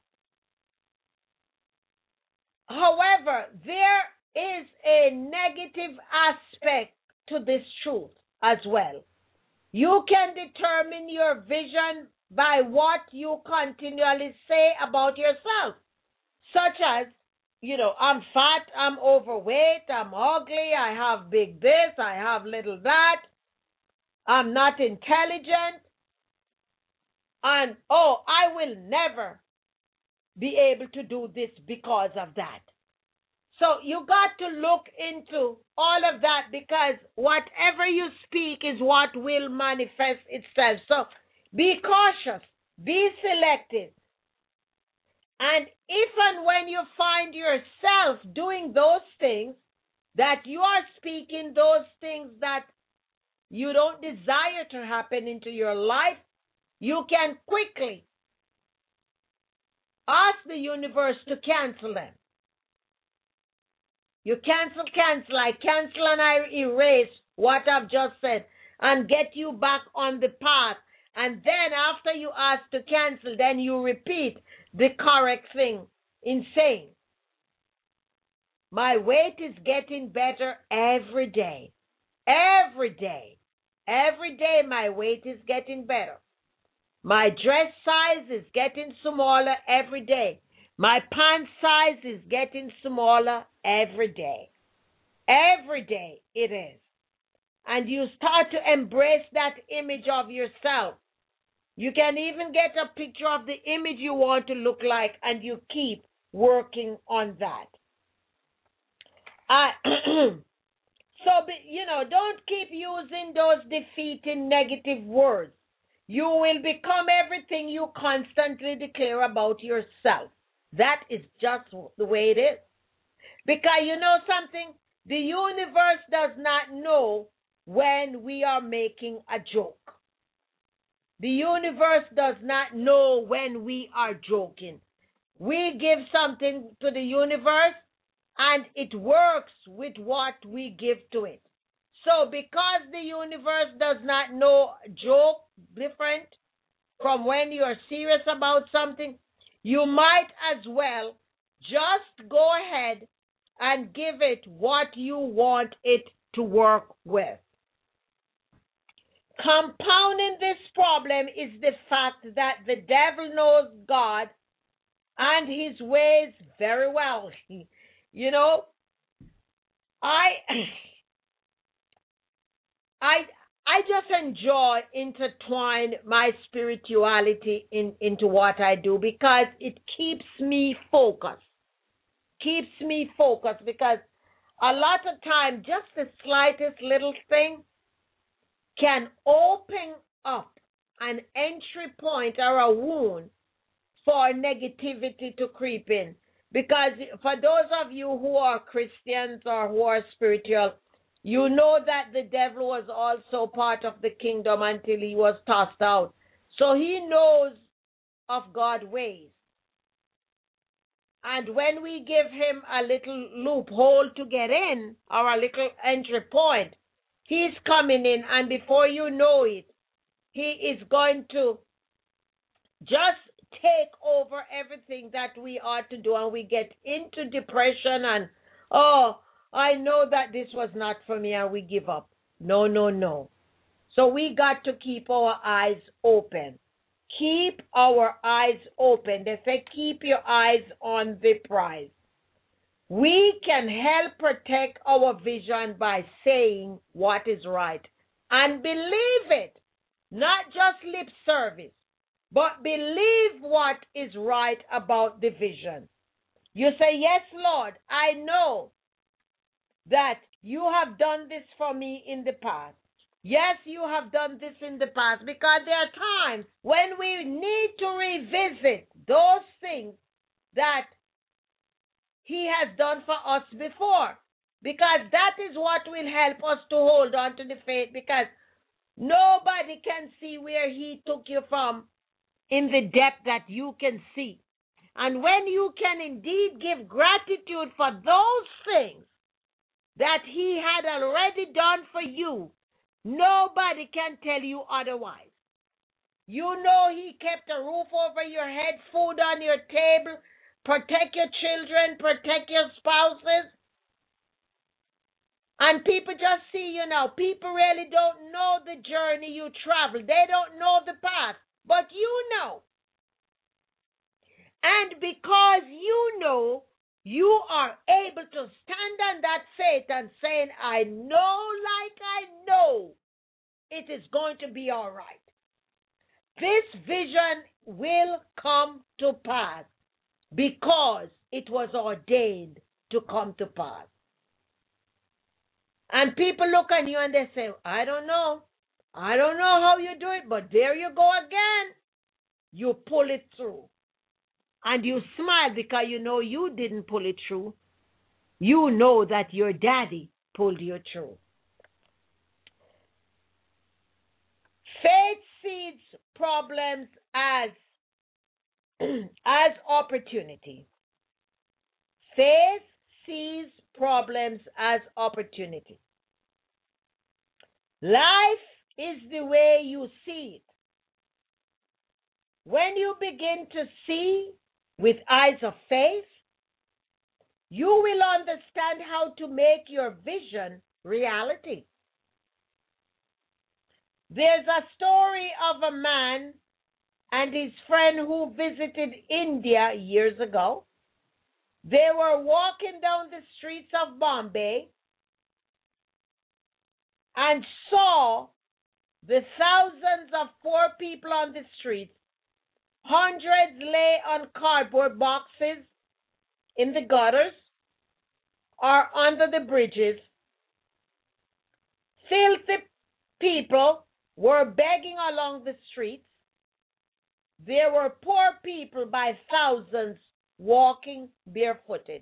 however, there is a negative aspect to this truth as well. You can determine your vision by what you continually say about yourself, such as, you know, I'm fat, I'm overweight, I'm ugly, I have big this, I have little that, I'm not intelligent, and, oh, I will never be able to do this because of that. So you got to look into all of that because whatever you speak is what will manifest itself. So be cautious, be selective. And if and when you find yourself doing those things, that you are speaking those things that you don't desire to happen into your life, you can quickly ask the universe to cancel them. You cancel, cancel, I cancel and I erase what I've just said and get you back on the path. And then after you ask to cancel, then you repeat the correct thing in saying, my weight is getting better every day. Every day. Every day my weight is getting better. My dress size is getting smaller every day. My pant size is getting smaller every day. Every day it is. And you start to embrace that image of yourself. You can even get a picture of the image you want to look like, and you keep working on that. Uh, so, you know, don't keep using those defeating negative words. You will become everything you constantly declare about yourself. That is just the way it is. Because you know something? The universe does not know when we are making a joke. The universe does not know when we are joking. We give something to the universe and it works with what we give to it. So because the universe does not know joke different from when you are serious about something, you might as well just go ahead and give it what you want it to work with. Compounding this problem is the fact that the devil knows God and his ways very well. You know, I I I just enjoy intertwine my spirituality in, into what I do because it keeps me focused. Keeps me focused because a lot of time just the slightest little thing can open up an entry point or a wound for negativity to creep in. Because for those of you who are Christians or who are spiritual, you know that the devil was also part of the kingdom until he was tossed out. So he knows of God's ways. And when we give him a little loophole to get in, or a little entry point, he's coming in, and before you know it, he is going to just take over everything that we ought to do, and we get into depression and, oh, I know that this was not for me, and we give up. No, no, no. So we got to keep our eyes open. Keep our eyes open. They say keep your eyes on the prize. We can help protect our vision by saying what is right and believe it. Not just lip service, but believe what is right about the vision. You say, yes, Lord, I know that you have done this for me in the past. Yes, you have done this in the past, because there are times when we need to revisit those things that he has done for us before, because that is what will help us to hold on to the faith, because nobody can see where he took you from in the depth that you can see. And when you can indeed give gratitude for those things that he had already done for you, nobody can tell you otherwise. You know he kept a roof over your head, food on your table, protect your children, protect your spouses. And people just see, you know, people really don't know the journey you travel. They don't know the path, but you know. And because you know, you are able to stand on that faith and saying, I know like I know it is going to be all right. This vision will come to pass because it was ordained to come to pass. And people look at you and they say, I don't know. I don't know how you do it, but there you go again. You pull it through. And you smile because you know you didn't pull it through. You know that your daddy pulled you through. Faith sees problems as, as opportunity. Faith sees problems as opportunity. Life is the way you see it. When you begin to see with eyes of faith, you will understand how to make your vision reality. There's a story of a man and his friend who visited India years ago. They were walking down the streets of Bombay and saw the thousands of poor people on the streets. Hundreds lay on cardboard boxes in the gutters or under the bridges. Filthy people were begging along the streets. There were poor people by thousands walking barefooted.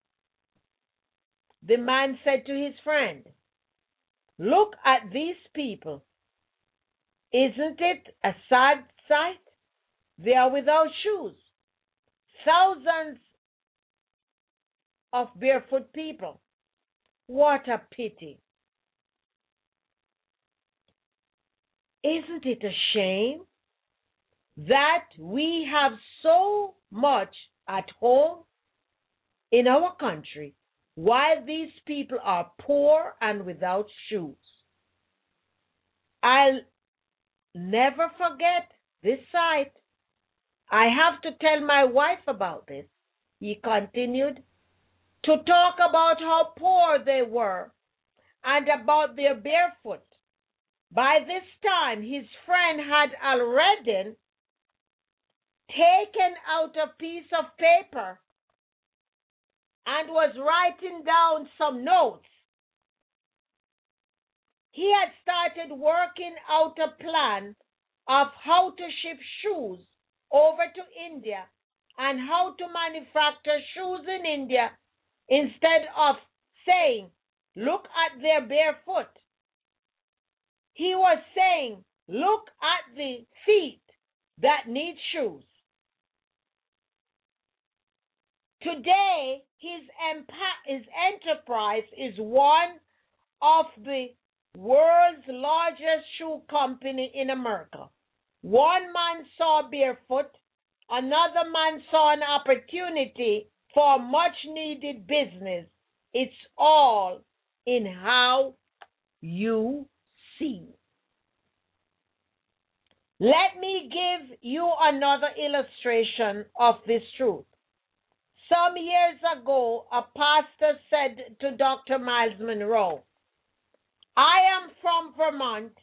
The man said to his friend, look at these people. Isn't it a sad sight? They are without shoes. Thousands of barefoot people. What a pity. Isn't it a shame that we have so much at home in our country while these people are poor and without shoes? I'll never forget this sight. I have to tell my wife about this. He continued to talk about how poor they were and about their barefoot. By this time, his friend had already taken out a piece of paper and was writing down some notes. He had started working out a plan of how to ship shoes over to India and how to manufacture shoes in India instead of saying, look at their bare foot. He was saying, look at the feet that need shoes. Today, his, empa- his enterprise is one of the world's largest shoe company in America. One man saw barefoot, another man saw an opportunity for much needed business. It's all in how you see. Let me give you another illustration of this truth. Some years ago, a pastor said to Doctor Miles Monroe, I am from Vermont,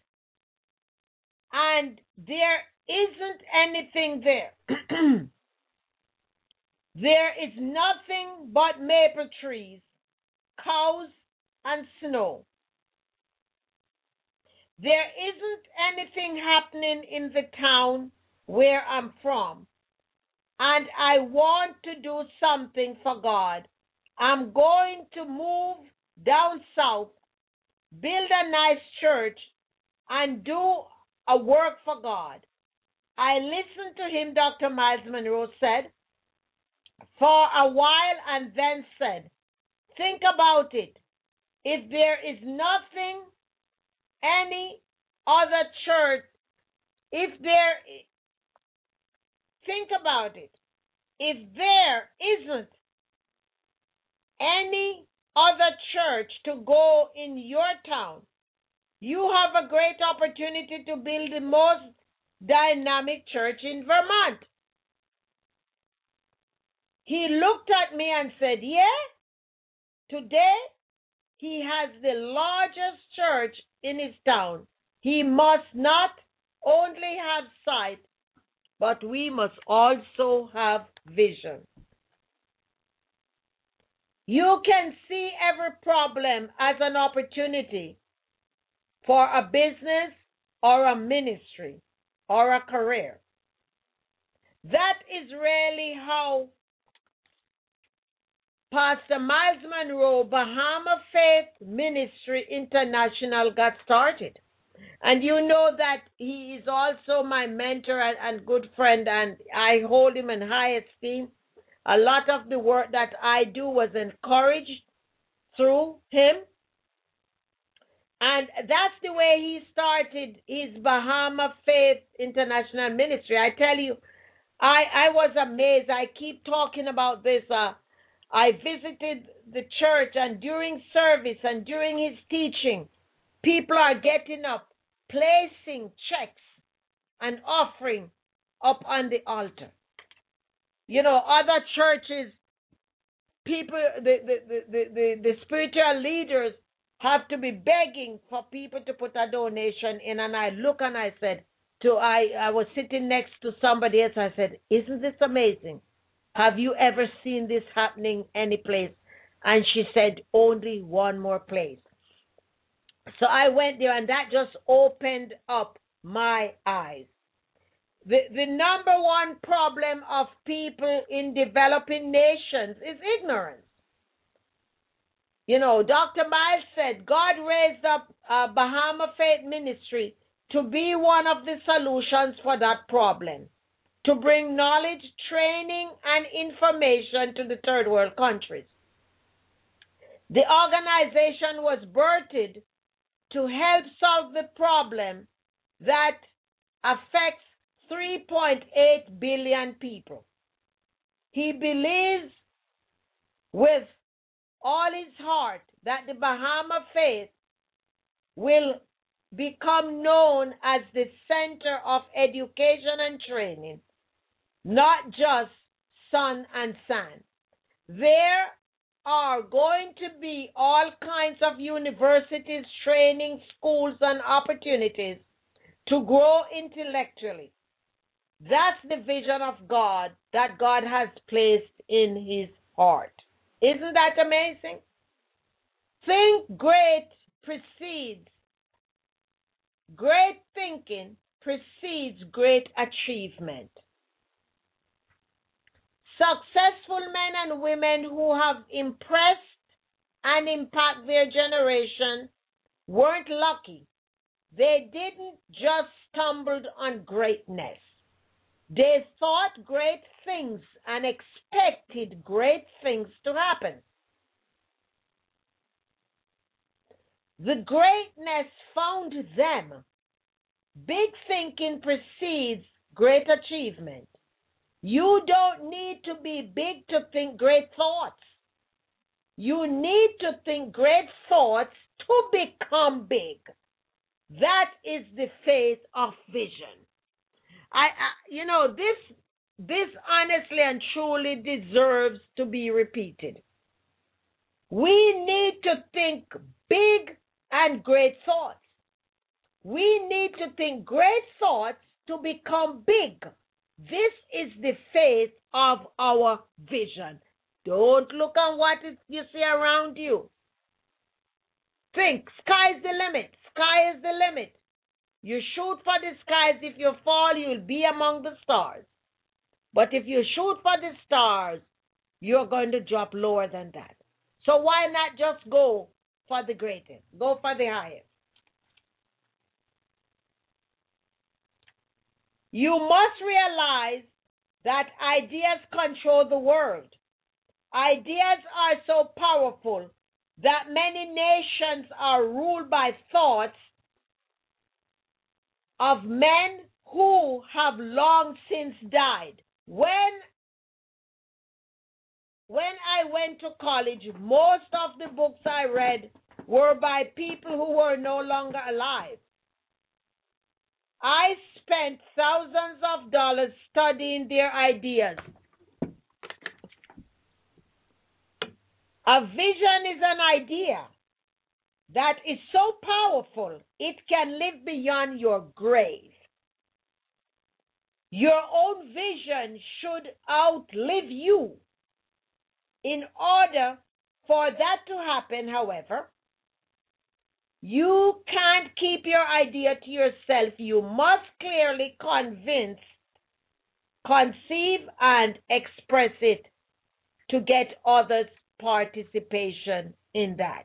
and there isn't anything there. There is nothing but maple trees, cows, and snow. There isn't anything happening in the town where I'm from, and I want to do something for God. I'm going to move down south, build a nice church, and do a work for God. I listened to him, Doctor Miles Monroe said, for a while and then said, think about it. If there is nothing, any other church, if there, think about it. If there isn't any other church to go in your town, you have a great opportunity to build the most dynamic church in Vermont. He looked at me and said, yeah, today he has the largest church in his town. He must not only have sight, but we must also have vision. You can see every problem as an opportunity for a business or a ministry or a career. That is really how Pastor Miles Monroe, Bahama Faith Ministry International got started. And you know that he is also my mentor and, and good friend, and I hold him in high esteem. A lot of the work that I do was encouraged through him. And that's the way he started his Bahama Faith International Ministry. I tell you, I, I was amazed. I keep talking about this. Uh, I visited the church, and during service and during his teaching, people are getting up, placing checks and offering up on the altar. You know, other churches, people, the, the, the, the, the, the spiritual leaders have to be begging for people to put a donation in. And I look and I said, to I, I was sitting next to somebody else. I said, isn't this amazing? Have you ever seen this happening any place? And she said, only one more place. So I went there, and that just opened up my eyes. The, the number one problem of people in developing nations is ignorance. You know, Doctor Miles said God raised up uh, Bahama Faith Ministry to be one of the solutions for that problem, to bring knowledge, training, and information to the third world countries. The organization was birthed to help solve the problem that affects three point eight billion people. He believes with all his heart that the Bahama Faith will become known as the center of education and training, not just sun and sand. There are going to be all kinds of universities, training, schools, and opportunities to grow intellectually. That's the vision of God that God has placed in his heart. Isn't that amazing? Think great precedes, great thinking precedes great achievement. Successful men and women who have impressed and impacted their generation weren't lucky. They didn't just stumble on greatness. They thought great things and expected great things to happen. The greatness found them. Big thinking precedes great achievement. You don't need to be big to think great thoughts. You need to think great thoughts to become big. That is the faith of vision. I, I you know, this this honestly and truly deserves to be repeated. We need to think big and great thoughts. We need to think great thoughts to become big. This is the faith of our vision. Don't look on what you see around you. Think, sky's the limit. Sky is the limit. You shoot for the skies. If you fall, you'll be among the stars. But if you shoot for the stars, you're going to drop lower than that. So why not just go for the greatest? Go for the highest. You must realize that ideas control the world. Ideas are so powerful that many nations are ruled by thoughts of men who have long since died. When, when I went to college, most of the books I read were by people who were no longer alive. I spent thousands of dollars studying their ideas. A vision is an idea that is so powerful, it can live beyond your grave. Your own vision should outlive you. In order for that to happen, however, you can't keep your idea to yourself. You must clearly convince, conceive, and express it to get others' participation in that.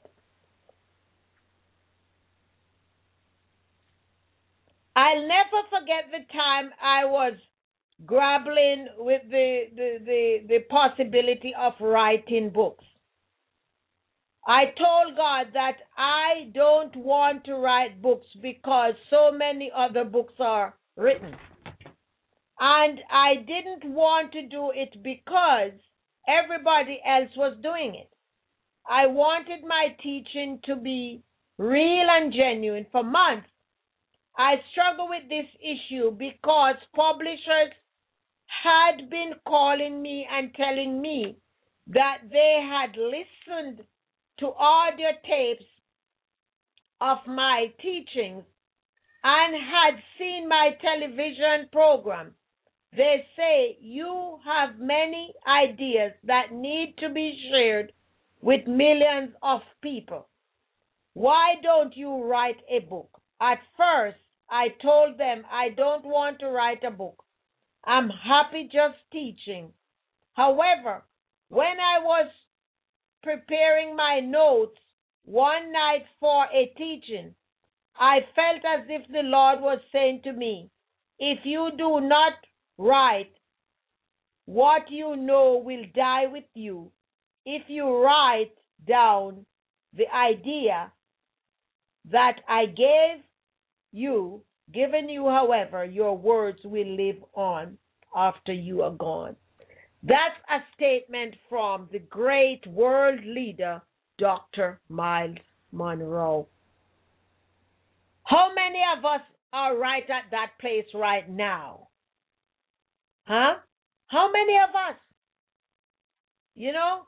I'll never forget the time I was grappling with the, the, the, the possibility of writing books. I told God that I don't want to write books because so many other books are written. And I didn't want to do it because everybody else was doing it. I wanted my teaching to be real and genuine. For months, I struggled with this issue because publishers had been calling me and telling me that they had listened to audio tapes of my teachings and had seen my television program. They say you have many ideas that need to be shared with millions of people. Why don't you write a book? At first, I told them I don't want to write a book. I'm happy just teaching. However, when I was preparing my notes one night for a teaching, I felt as if the Lord was saying to me, if you do not write, what you know will die with you. If you write down the idea that I gave you, given you, however, your words will live on after you are gone. That's a statement from the great world leader, Doctor Myles Munroe. How many of us are right at that place right now? Huh? How many of us? You know,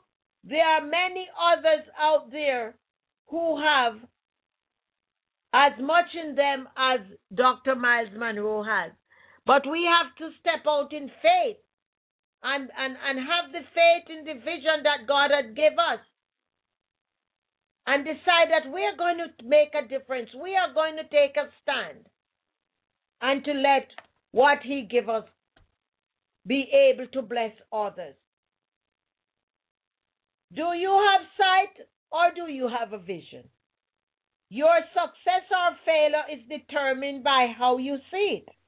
There are many others out there who have as much in them as Doctor Miles Monroe has. But we have to step out in faith and, and, and have the faith in the vision that God has given us and decide that we are going to make a difference. We are going to take a stand and to let what He gives us be able to bless others. Do you have sight or do you have a vision? Your success or failure is determined by how you see it.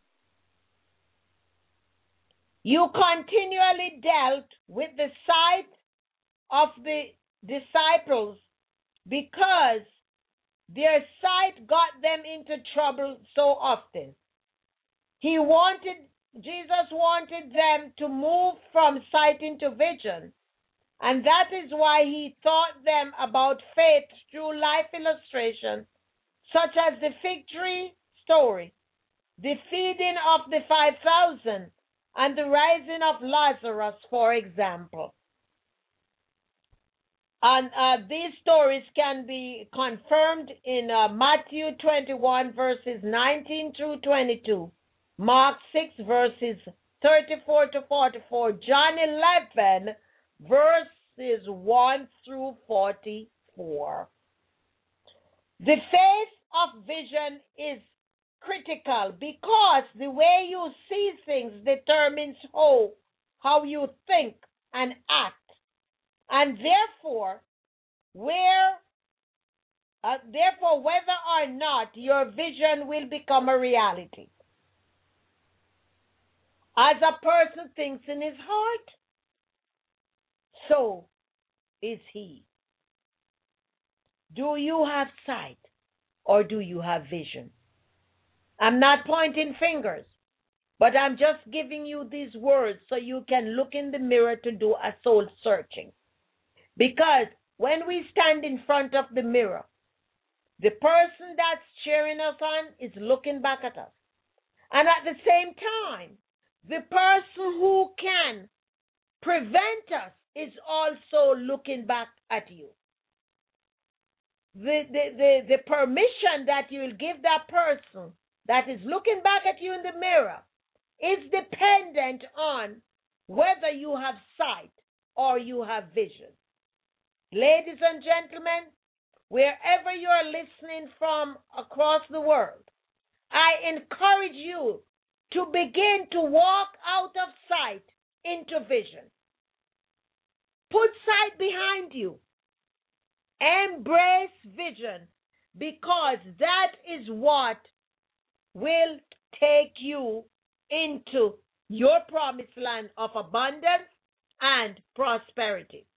You continually dealt with the sight of the disciples because their sight got them into trouble so often. He wanted, Jesus wanted them to move from sight into vision. And that is why He taught them about faith through life illustrations, such as the fig tree story, the feeding of the five thousand, and the rising of Lazarus, for example. And uh, these stories can be confirmed in uh, Matthew twenty-one, verses nineteen through twenty-two, Mark six, verses thirty-four to forty-four, John eleven, verses one through forty-four. The faith of vision is critical because the way you see things determines how, how you think and act, and therefore, where, uh, therefore, whether or not your vision will become a reality. As a person thinks in his heart, so is he. Do you have sight or do you have vision? I'm not pointing fingers, but I'm just giving you these words so you can look in the mirror to do a soul searching. Because when we stand in front of the mirror, the person that's cheering us on is looking back at us. And at the same time, the person who can prevent us is also looking back at you. The, the, the, the permission that you will give that person that is looking back at you in the mirror is dependent on whether you have sight or you have vision. Ladies and gentlemen, wherever you are listening from across the world, I encourage you to begin to walk out of sight into vision. Put sight behind you. Embrace vision, because that is what will take you into your promised land of abundance and prosperity.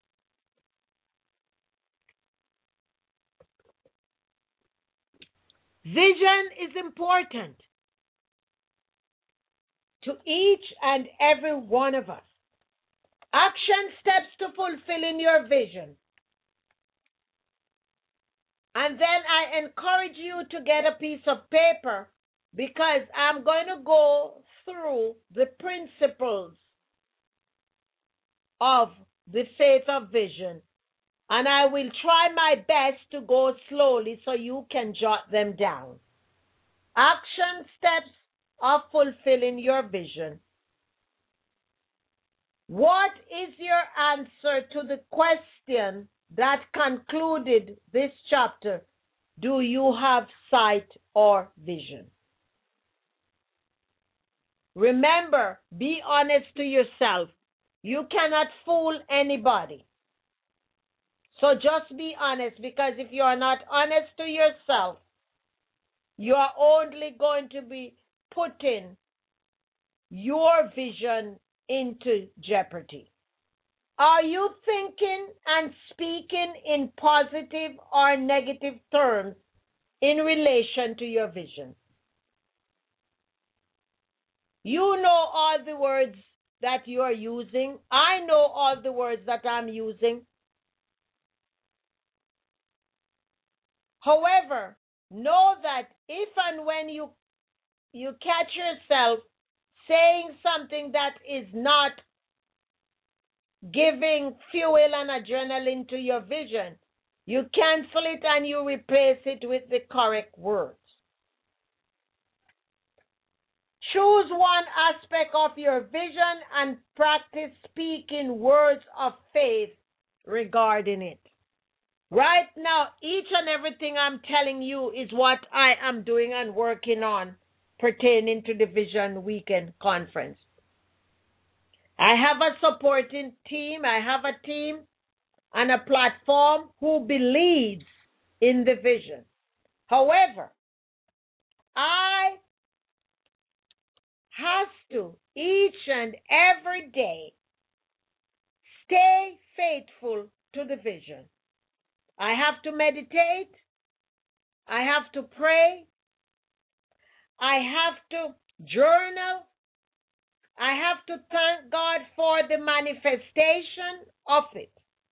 Vision is important to each and every one of us. Action steps to fulfilling your vision. And then I encourage you to get a piece of paper, because I'm going to go through the principles of the faith of vision. And I will try my best to go slowly so you can jot them down. Action steps of fulfilling your vision. What is your answer to the question that concluded this chapter? Do you have sight or vision? Remember, be honest to yourself. You cannot fool anybody. So just be honest, because if you are not honest to yourself, you are only going to be putting your vision into jeopardy. Are you thinking and speaking in positive or negative terms in relation to your vision? You know all the words that you are using. I know all the words that I'm using. However, know that if and when you you catch yourself saying something that is not giving fuel and adrenaline to your vision. You cancel it and you replace it with the correct words. Choose one aspect of your vision and practice speaking words of faith regarding it. Right now, each and everything I'm telling you is what I am doing and working on pertaining to the Vision Weekend Conference. I have a supporting team. I have a team and a platform who believes in the vision. However, I have to each and every day stay faithful to the vision. I have to meditate. I have to pray. I have to journal. I have to thank God for the manifestation of it.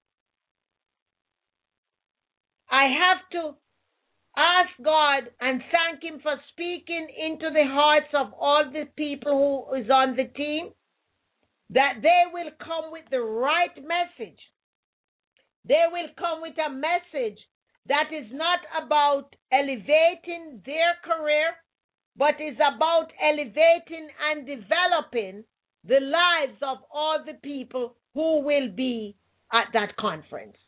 I have to ask God and thank Him for speaking into the hearts of all the people who is on the team, that they will come with the right message. They will come with a message that is not about elevating their career, but is about elevating and developing the lives of all the people who will be at that conference.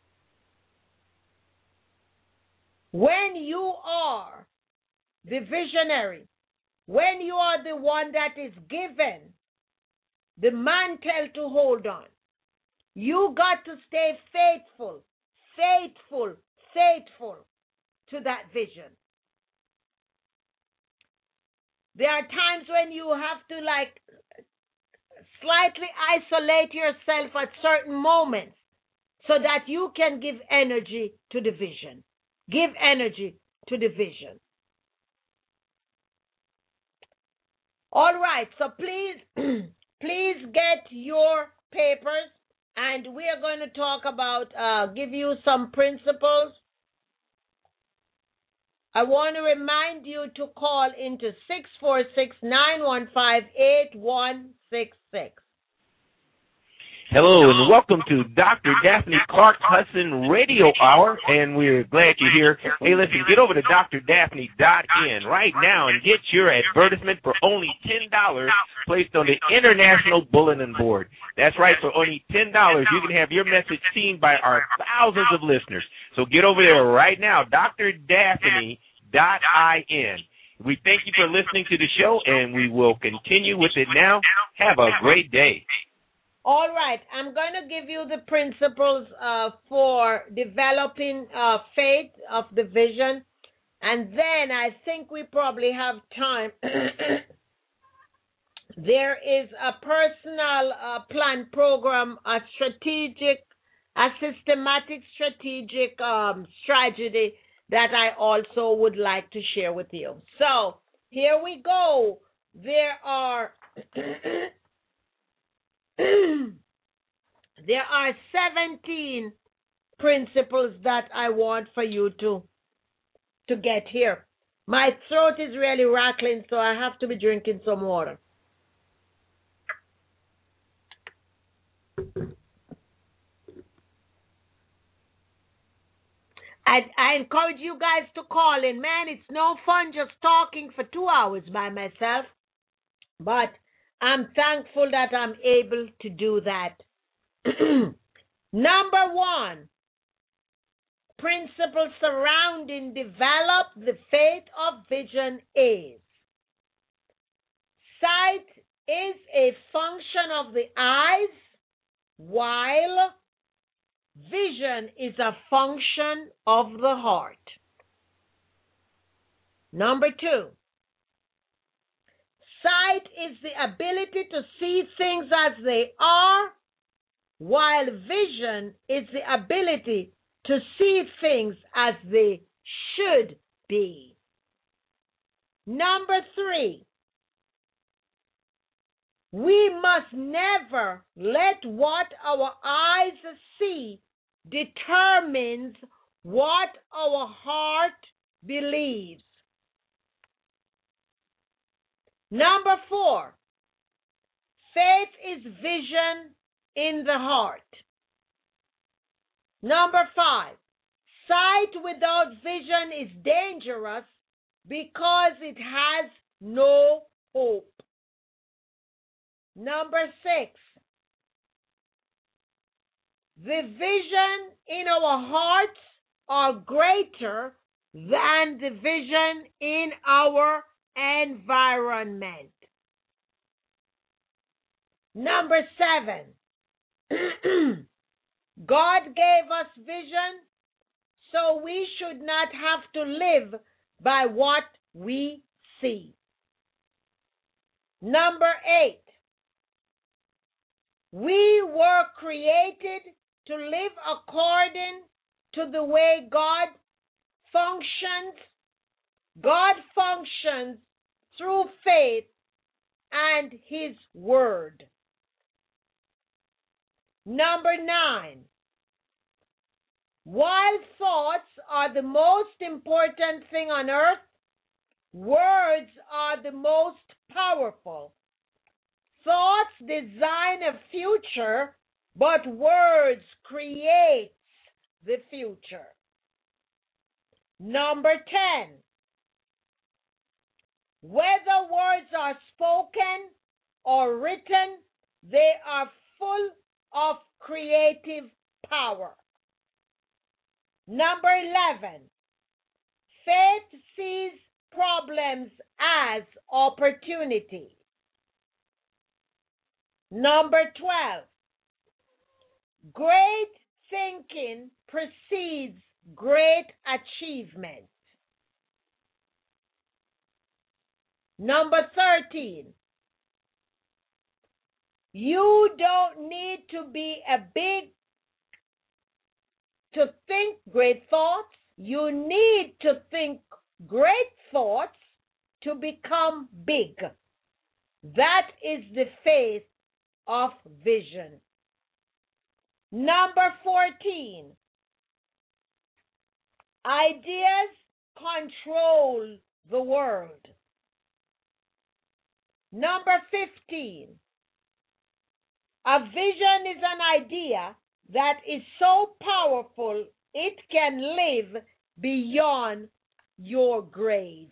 When you are the visionary, when you are the one that is given the mantle to hold on, you got to stay faithful, faithful, faithful to that vision. There are times when you have to like slightly isolate yourself at certain moments so that you can give energy to the vision. Give energy to the vision. All right, so please, please get your papers, and we are going to talk about, uh, give you some principles. I want to remind you to call into six four six, nine one five, eight one six six. Hello and welcome to Doctor Daphne Clark Hudson Radio Hour, and we're glad you're here. Hey, listen, get over to D R Daphne dot in right now and get your advertisement for only ten dollars placed on the International Bulletin Board. That's right, for only ten dollars you can have your message seen by our thousands of listeners. So get over there right now, D R Daphne dot in. We thank you for listening to the show, and we will continue with it now. Have a great day. All right, I'm going to give you the principles uh, for developing uh, faith of the vision, and then I think we probably have time. There is a personal uh, plan program, a strategic, a systematic strategic um, strategy that I also would like to share with you. So here we go. There are... There are seventeen principles that I want for you to to get here. My throat is really rattling, so I have to be drinking some water. I, I encourage you guys to call in. Man, it's no fun just talking for two hours by myself, but I'm thankful that I'm able to do that. Number one, principle surrounding develop the faith of vision is sight is a function of the eyes, while vision is a function of the heart. Number two, sight is the ability to see things as they are, while vision is the ability to see things as they should be. Number three, we must never let what our eyes see determines what our heart believes. Number four, faith is vision in the heart. Number five, sight without vision is dangerous because it has no hope. Number six, the vision in our hearts are greater than the vision in our environment. Number seven, God gave us vision, so we should not have to live by what we see. Number eight, we were created to live according to the way God functions. God functions through faith and His Word. Number nine, while thoughts are the most important thing on earth, words are the most powerful. Thoughts design a future, but words create the future. Number ten, whether words are spoken or written, they are full of creative power. Number eleven, faith sees problems as opportunity. Number twelve, great thinking precedes great achievement. Number thirteen, you don't need to be a big to think great thoughts. You need to think great thoughts to become big. That is the faith of vision. Number fourteen, ideas control the world. Number fifteen, a vision is an idea that is so powerful it can live beyond your grave.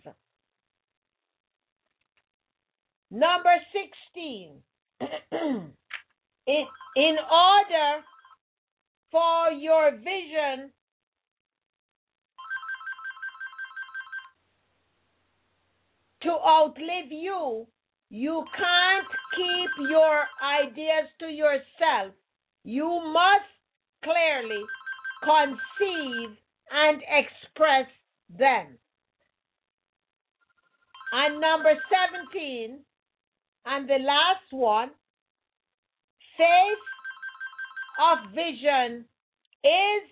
Number sixteen, in, in order for your vision to outlive you, you can't keep your ideas to yourself. You must clearly conceive and express them. And number seventeen, and the last one, faith of vision is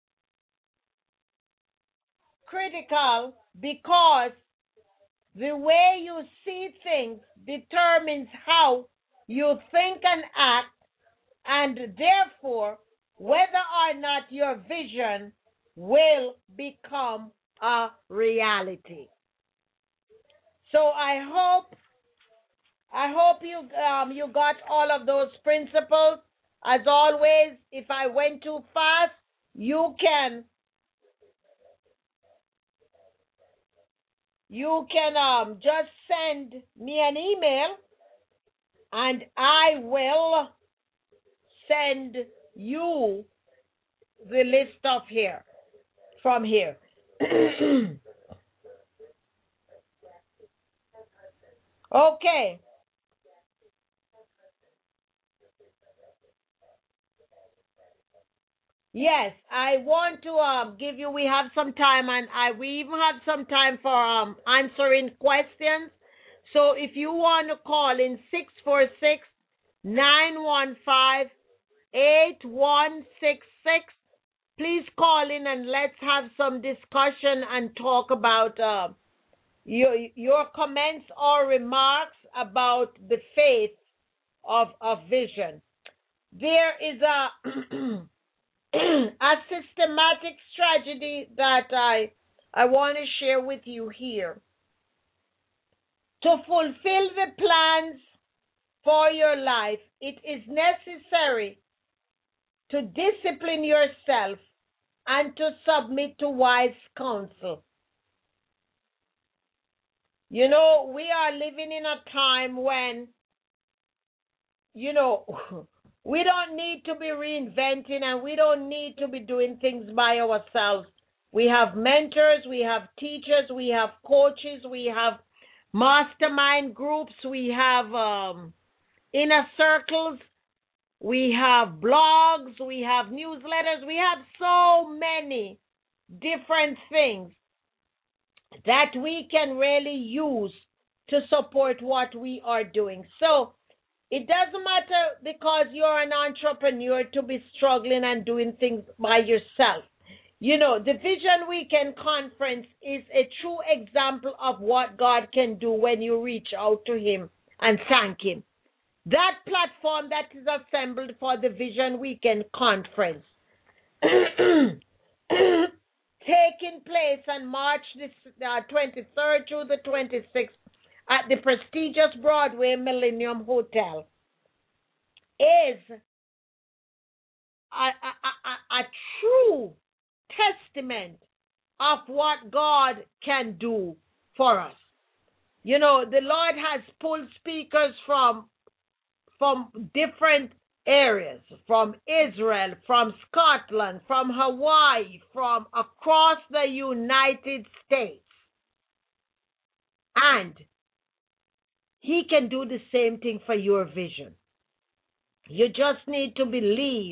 critical because the way you see things determines how you think and act, and therefore whether or not your vision will become a reality. So I hope I hope you um, you got all of those principles. As always, if I went too fast, you can you can um, just send me an email, and I will send you the list of here from here. Okay. Yes, I want to um give you, we have some time, and I we even have some time for um answering questions. So if you want to call in six four six, nine one five, eight one six six, please call in and let's have some discussion and talk about uh, your your comments or remarks about the faith of of vision. There is a a systematic strategy that I I want to share with you here. To fulfill the plans for your life, it is necessary to discipline yourself and to submit to wise counsel. You know, we are living in a time when, you know, we don't need to be reinventing and we don't need to be doing things by ourselves. We have mentors, we have teachers, we have coaches, we have mastermind groups, we have um, inner circles, we have blogs, we have newsletters, we have so many different things that we can really use to support what we are doing. So it doesn't matter because you're an entrepreneur to be struggling and doing things by yourself. You know, the Vision Weekend Conference is a true example of what God can do when you reach out to Him and thank Him. That platform that is assembled for the Vision Weekend Conference taking place on March uh, twenty-third through the twenty-sixth at the prestigious Broadway Millennium Hotel is a, a, a, a true testament of what God can do for us. You know, the Lord has pulled speakers from from different areas, from Israel, from Scotland, from Hawaii, from across the United States. And He can do the same thing for your vision. You just need to believe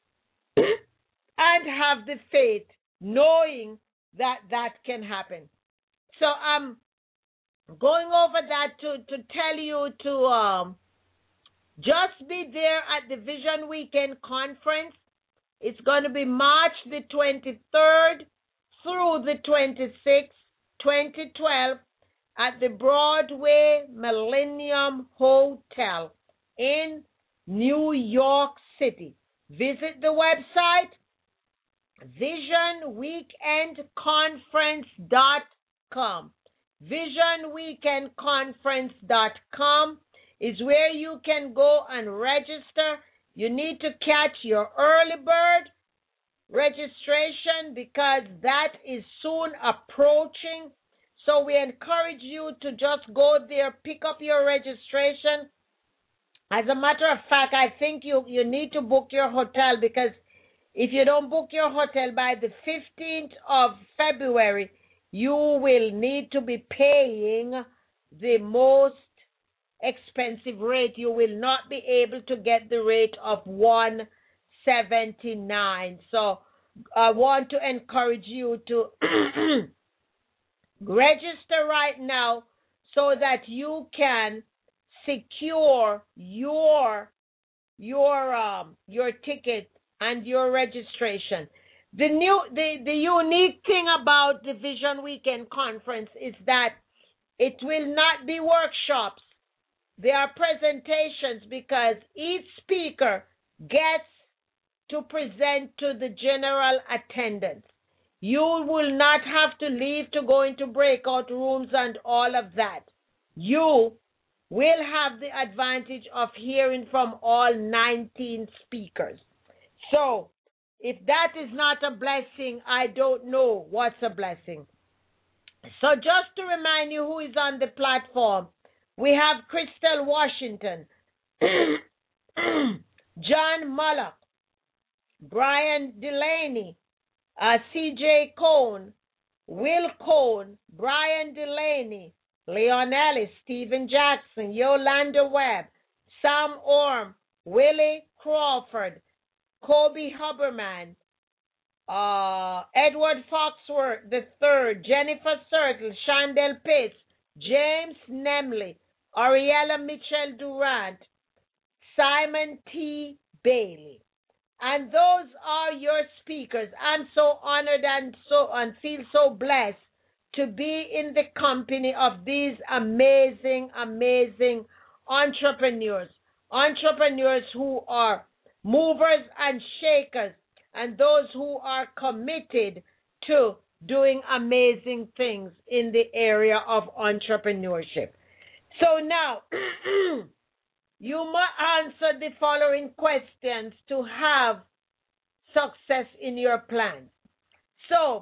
and have the faith, knowing that that can happen. So I'm going over that to, to tell you to um, just be there at the Vision Weekend Conference. It's going to be March the twenty-third through the twenty-sixth, twenty twelve, at the Broadway Millennium Hotel in New York City. Visit the website, vision weekend conference dot com. vision weekend conference dot com is where you can go and register. You need to catch your early bird registration because that is soon approaching. So we encourage you to just go there, pick up your registration. As a matter of fact, I think you, you need to book your hotel because if you don't book your hotel by the fifteenth of February, you will need to be paying the most expensive rate. You will not be able to get the rate of one seventy-nine. So I want to encourage you to register right now so that you can secure your your um your ticket and your registration. The new the, the unique thing about the Vision Weekend Conference is that it will not be workshops. There are presentations because each speaker gets to present to the general attendance. You will not have to leave to go into breakout rooms and all of that. You will have the advantage of hearing from all nineteen speakers. So, if that is not a blessing, I don't know what's a blessing. So, just to remind you who is on the platform, we have Crystal Washington, John Mullock, Brian Delaney, uh, C J Cohn, Will Cohn, Brian Delaney, Leon Ellis, Stephen Jackson, Yolanda Webb, Sam Orm, Willie Crawford, Kobe Huberman, uh, Edward Foxworth the third, Jennifer Cirtle, Chandel Pitts, James Nemley, Ariella Mitchell Durant, Simon T. Bailey. And those are your speakers. I'm so honored and so and feel so blessed to be in the company of these amazing, amazing entrepreneurs. Entrepreneurs who are movers and shakers, and those who are committed to doing amazing things in the area of entrepreneurship. So now, you must answer the following questions to have success in your plans. So,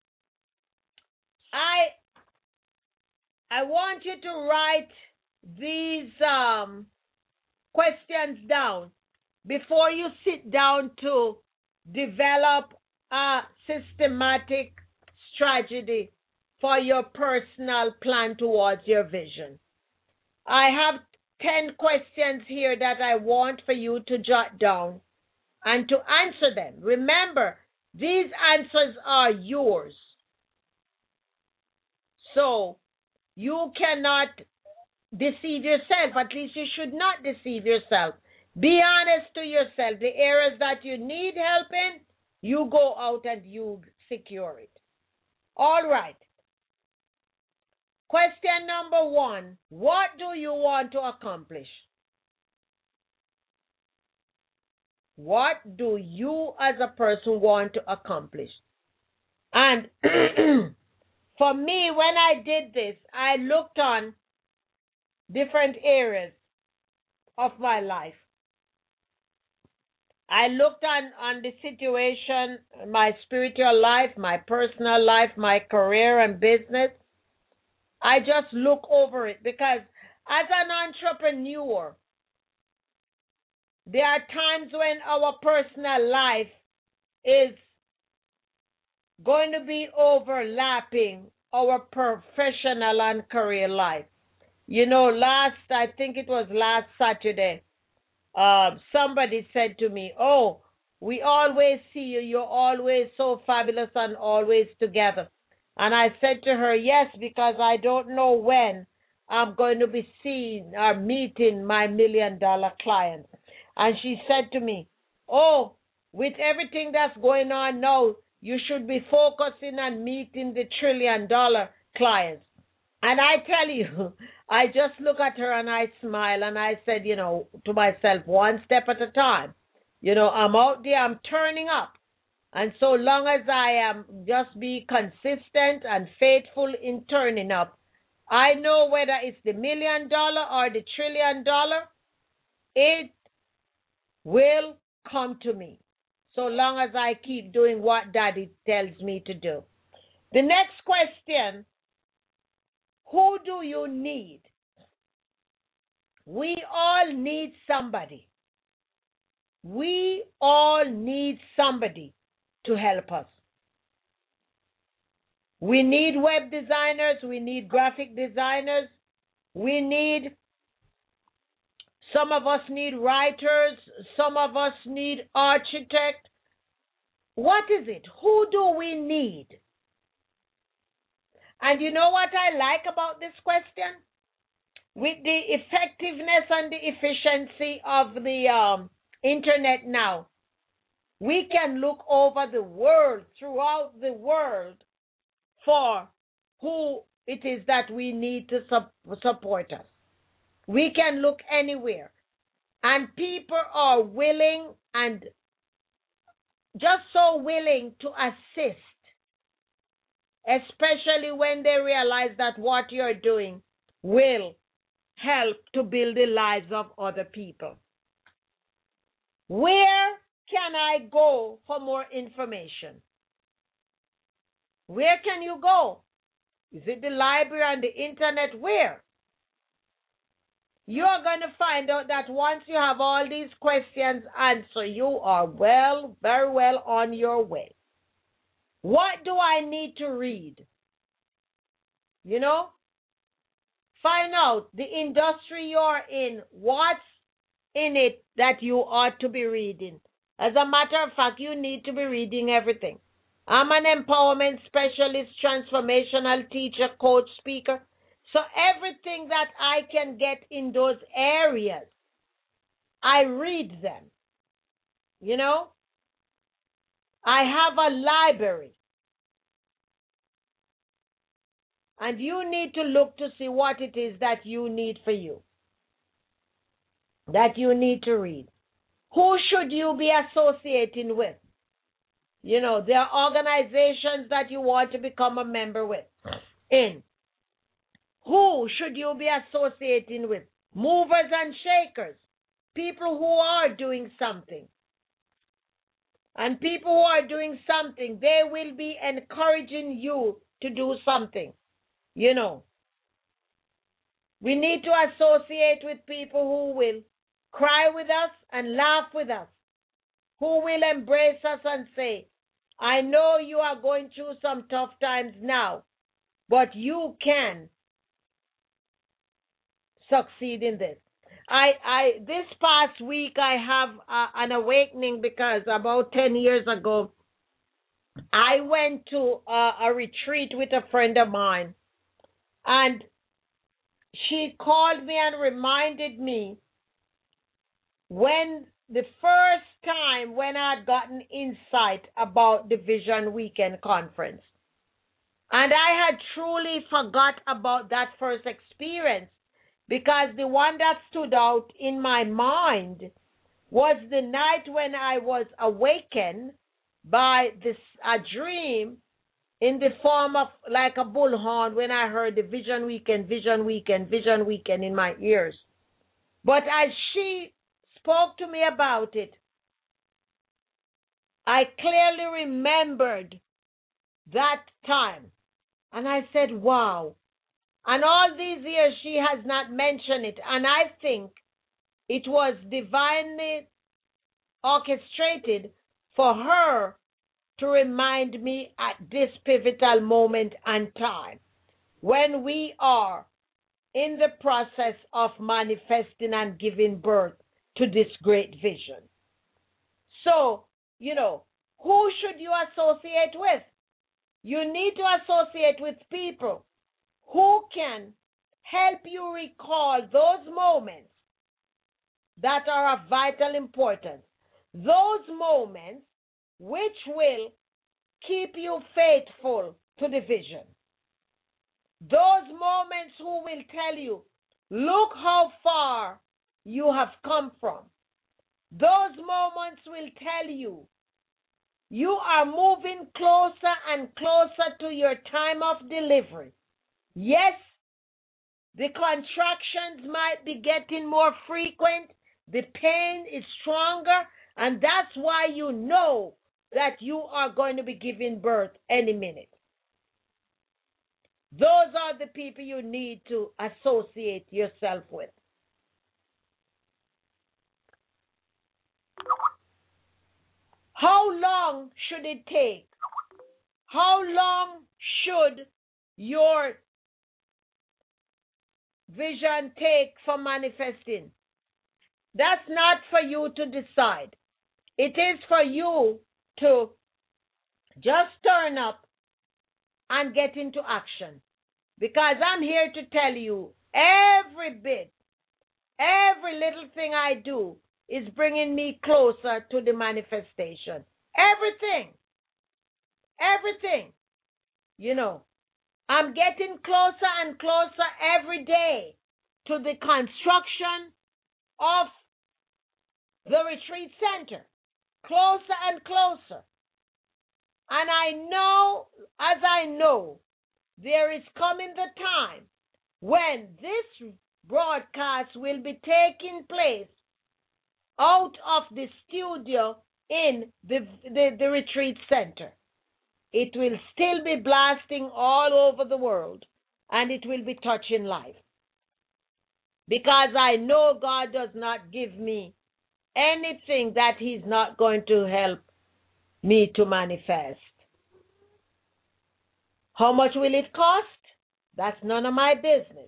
I I want you to write these um, questions down before you sit down to develop a systematic strategy for your personal plan towards your vision. I have ten questions here that I want for you to jot down and to answer them. Remember, these answers are yours. So, you cannot deceive yourself. At least you should not deceive yourself. Be honest to yourself. The areas that you need help in, you go out and you secure it. All right. Question number one. What do you want to accomplish? What do you as a person want to accomplish? And for me, when I did this, I looked on different areas of my life. I looked on, on the situation, my spiritual life, my personal life, my career and business. I just look over it because as an entrepreneur, there are times when our personal life is going to be overlapping our professional and career life. You know, last, I think it was last Saturday, uh, somebody said to me, oh, we always see you, you're always so fabulous and always together. And I said to her, yes, because I don't know when I'm going to be seeing or meeting my million dollar clients. And she said to me, oh, with everything that's going on now, you should be focusing on meeting the trillion dollar clients. And I tell you, I just look at her and I smile and I said, you know, to myself, one step at a time. You know, I'm out there, I'm turning up. And so long as I am just be consistent and faithful in turning up, I know whether it's the million dollar or the trillion dollar, it will come to me. So long as I keep doing what Daddy tells me to do. The next question, who do you need? We all need somebody. We all need somebody to help us. We need web designers. We need graphic designers. We need, some of us need writers. Some of us need architects. What is it? Who do we need? And you know what I like about this question? With the effectiveness and the efficiency of the um, internet now, we can look over the world, throughout the world, for who it is that we need to su- support us. We can look anywhere. And people are willing and just so willing to assist, especially when they realize that what you're doing will help to build the lives of other people. Where can I go for more information? Where can you go? Is it the library and the internet? Where? You're going to find out that once you have all these questions answered, you are well, very well on your way. What do I need to read? You know? Find out the industry you're in, what's in it that you ought to be reading. As a matter of fact, you need to be reading everything. I'm an empowerment specialist, transformational teacher, coach, speaker. So everything that I can get in those areas, I read them. You know? I have a library. And you need to look to see what it is that you need for you, that you need to read. Who should you be associating with? You know, there are organizations that you want to become a member with. In. Who should you be associating with? movers and shakers, people who are doing something. And people who are doing something, they will be encouraging you to do something. You know, we need to associate with people who will cry with us and laugh with us, who will embrace us and say, I know you are going through some tough times now, but you can succeed in this. I, I, this past week I have uh, an awakening because about ten years ago, I went to uh, a retreat with a friend of mine, and she called me and reminded me when the first time when I had gotten insight about the Vision Weekend Conference. And I had truly forgot about that first experience, because the one that stood out in my mind was the night when I was awakened by this a dream in the form of like a bullhorn, when I heard the Vision Weekend, Vision Weekend, Vision Weekend in my ears. But as she spoke to me about it, I clearly remembered that time. And I said, wow. And all these years she has not mentioned it. And I think it was divinely orchestrated for her to remind me at this pivotal moment and time when we are in the process of manifesting and giving birth to this great vision. So, you know, who should you associate with? You need to associate with people who can help you recall those moments that are of vital importance, those moments which will keep you faithful to the vision, those moments who will tell you, look how far you have come from. Those moments will tell you, you are moving closer and closer to your time of delivery. Yes, the contractions might be getting more frequent, the pain is stronger, and that's why you know that you are going to be giving birth any minute. Those are the people you need to associate yourself with. How long should it take? How long should your vision take for manifesting? That's not for you to decide. It is for you to just turn up and get into action. Because I'm here to tell you, every bit, every little thing I do is bringing me closer to the manifestation. Everything. Everything. You know, I'm getting closer and closer every day to the construction of the retreat center. Closer and closer. And I know, as I know, there is coming the time when this broadcast will be taking place out of the studio in the, the, the retreat center. It will still be blasting all over the world, and it will be touching life. Because I know God does not give me anything that He's not going to help me to manifest. How much will it cost? That's none of my business.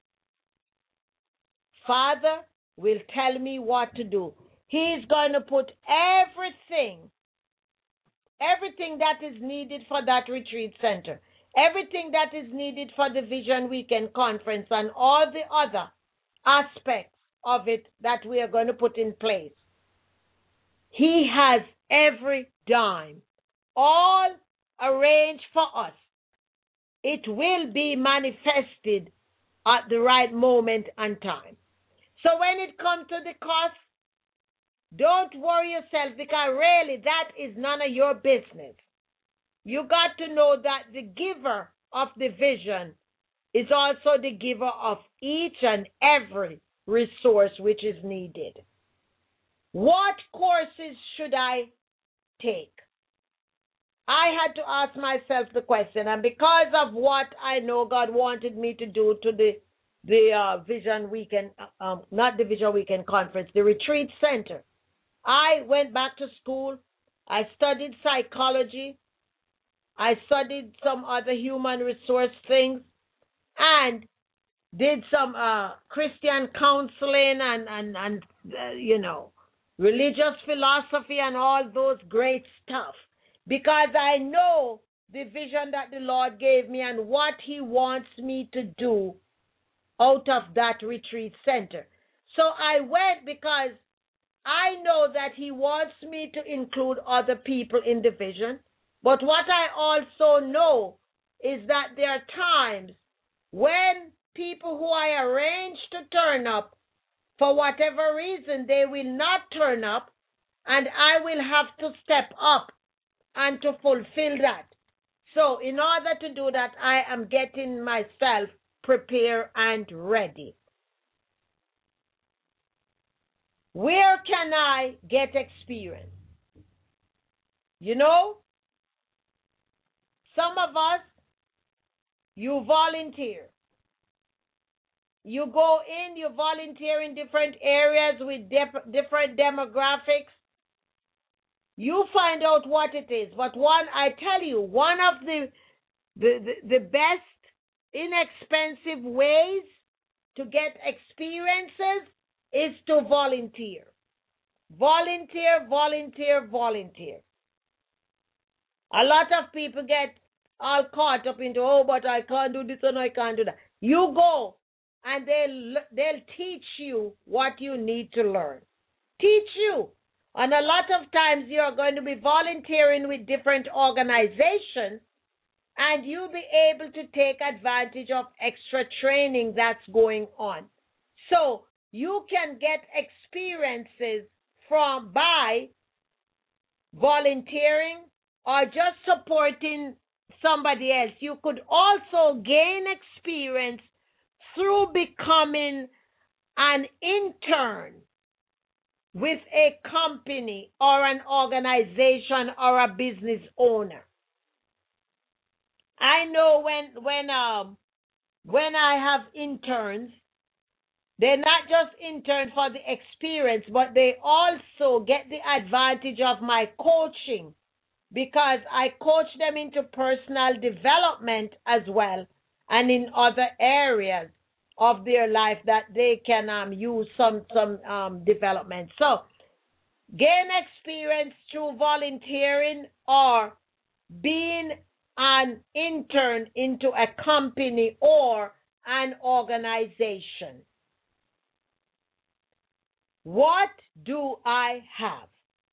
Father will tell me what to do. He's going to put everything, everything that is needed for that retreat center, everything that is needed for the Vision Weekend Conference, and all the other aspects of it that we are going to put in place. He has every dime, all arranged for us. It will be manifested at the right moment and time. So when it comes to the cost, don't worry yourself, because really that is none of your business. You got to know that the giver of the vision is also the giver of each and every resource which is needed. What courses should I take? I had to ask myself the question, and because of what I know God wanted me to do to the the uh, Vision Weekend, um, not the Vision Weekend Conference, the Retreat Center, I went back to school. I studied psychology. I studied some other human resource things, and did some uh, Christian counseling and and and uh, you know, religious philosophy and all those great stuff, because I know the vision that the Lord gave me and what He wants me to do out of that retreat center. So I went because I know that He wants me to include other people in the vision. But what I also know is that there are times when people who I arrange to turn up, for whatever reason, they will not turn up, and I will have to step up and to fulfill that. So in order to do that, I am getting myself prepared and ready. Where can I get experience? You know, some of us, you volunteer. You go in, you volunteer in different areas with dip- different demographics. You find out what it is. But one, I tell you, one of the, the, the, the best inexpensive ways to get experiences is to volunteer. Volunteer, volunteer, volunteer. A lot of people get all caught up into, oh, but I can't do this and I can't do that. You go, and they'll, they'll teach you what you need to learn. Teach you. And a lot of times you're going to be volunteering with different organizations, and you'll be able to take advantage of extra training that's going on. So you can get experiences from by volunteering or just supporting somebody else. You could also gain experience through becoming an intern with a company or an organization or a business owner. I know when when um when I have interns, they're not just interns for the experience, but they also get the advantage of my coaching, because I coach them into personal development as well and in other areas of their life that they can um, use some, some um, development. So gain experience through volunteering or being an intern into a company or an organization. What do I have?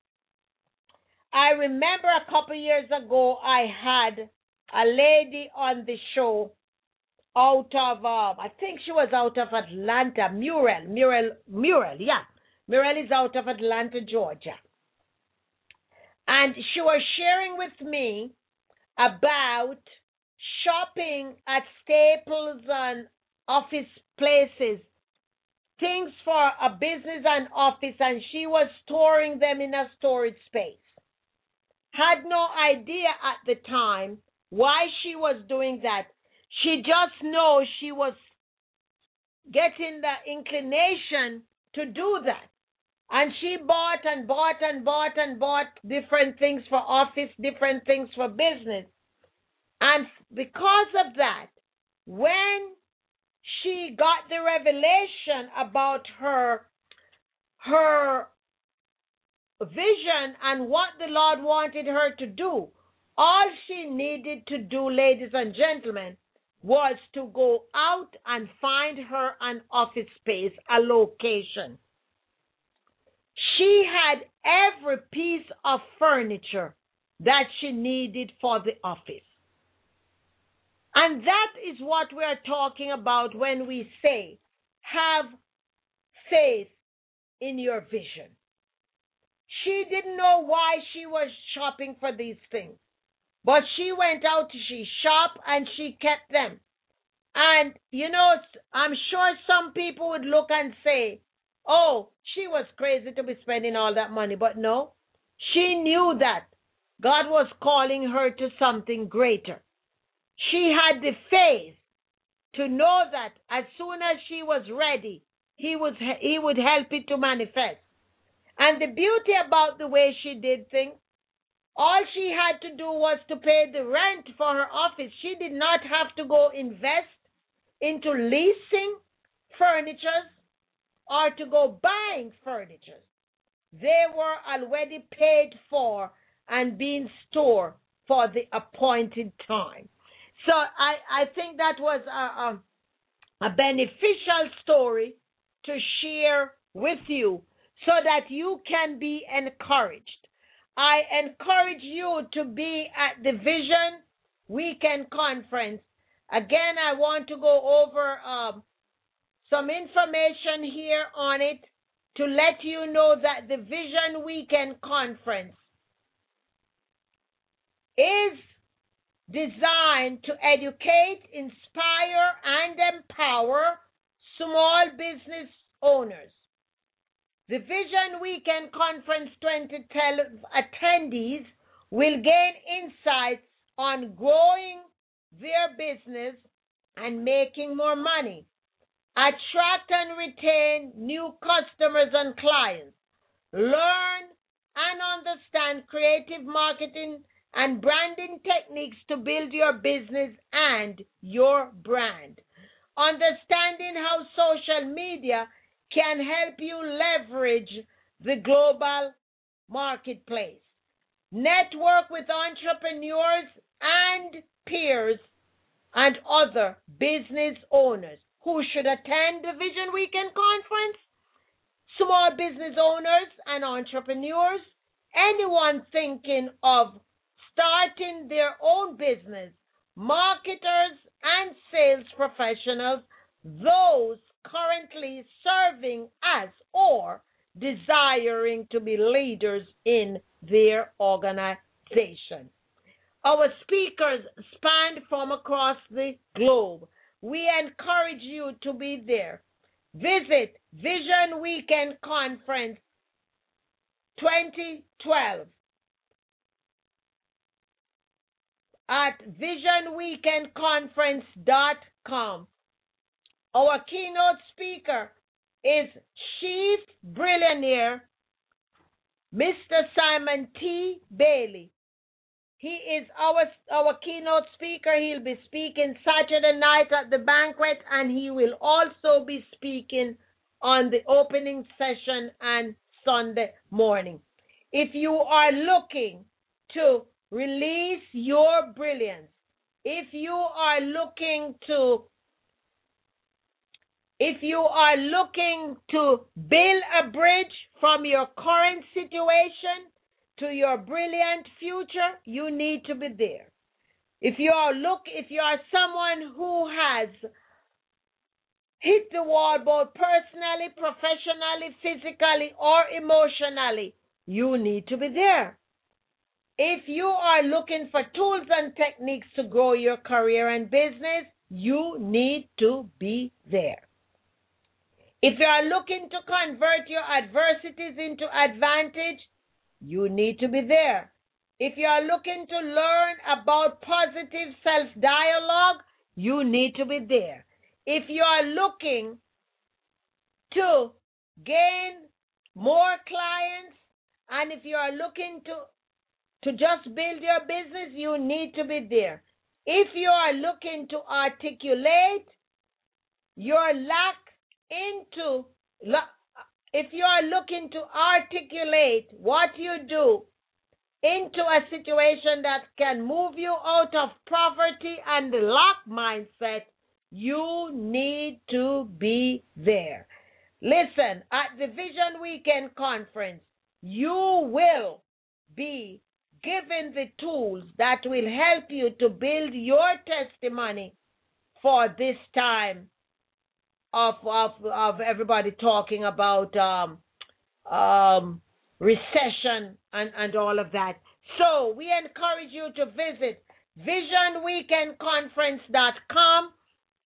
I remember a couple years ago I had a lady on the show out of, uh, I think she was out of Atlanta, Muriel, Muriel, Muriel, yeah. Muriel is out of Atlanta, Georgia. And she was sharing with me about shopping at Staples and office places, things for a business and office, and she was storing them in a storage space. Had no idea at the time why she was doing that. She just knows she was getting the inclination to do that. And she bought and bought and bought and bought different things for office, different things for business. And because of that, when she got the revelation about her, her vision and what the Lord wanted her to do, all she needed to do, ladies and gentlemen, was to go out and find her an office space, a location. She had every piece of furniture that she needed for the office. And that is what we're talking about when we say, have faith in your vision. She didn't know why she was shopping for these things, but she went out, she shopped, and she kept them. And, you know, I'm sure some people would look and say, oh, she was crazy to be spending all that money. But no, she knew that God was calling her to something greater. She had the faith to know that as soon as she was ready, he would, he would help it to manifest. And the beauty about the way she did things, all she had to do was to pay the rent for her office. She did not have to go invest into leasing furniture or to go buying furniture. They were already paid for and being stored for the appointed time. So I, I think that was a, a, a beneficial story to share with you so that you can be encouraged. I encourage you to be at the Vision Weekend Conference. Again, I want to go over um, some information here on it to let you know that the Vision Weekend Conference is designed to educate, inspire, and empower small business owners. The Vision Weekend Conference twenty twelve attendees will gain insights on growing their business and making more money, attract and retain new customers and clients, learn and understand creative marketing and branding techniques to build your business and your brand, understanding how social media can help you leverage the global marketplace, network with entrepreneurs and peers and other business owners who should attend the Vision Weekend Conference, small business owners and entrepreneurs, anyone thinking of starting their own business, marketers and sales professionals, those currently serving as or desiring to be leaders in their organization. Our speakers span from across the globe. We encourage you to be there. Visit Vision Weekend Conference twenty twelve at vision weekend conference dot com. Our keynote speaker is Chief Billionaire Mister Simon T. Bailey. He is our, our keynote speaker. He'll be speaking Saturday night at the banquet, and he will also be speaking on the opening session and Sunday morning. If you are looking to release your brilliance, if you are looking to If you are looking to build a bridge from your current situation to your brilliant future, you need to be there. If you are look, if you are someone who has hit the wall both personally, professionally, physically, or emotionally, you need to be there. If you are looking for tools and techniques to grow your career and business, you need to be there. If you are looking to convert your adversities into advantage, you need to be there. If you are looking to learn about positive self-dialogue, you need to be there. If you are looking to gain more clients, and if you are looking to, to just build your business, you need to be there. If you are looking to articulate your lack into, if you are looking to articulate what you do into a situation that can move you out of poverty and the lack mindset, you need to be there. Listen, at the Vision Weekend Conference, you will be given the tools that will help you to build your testimony for this time of of, of everybody talking about um, um, recession and, and all of that. So we encourage you to visit vision weekend conference dot com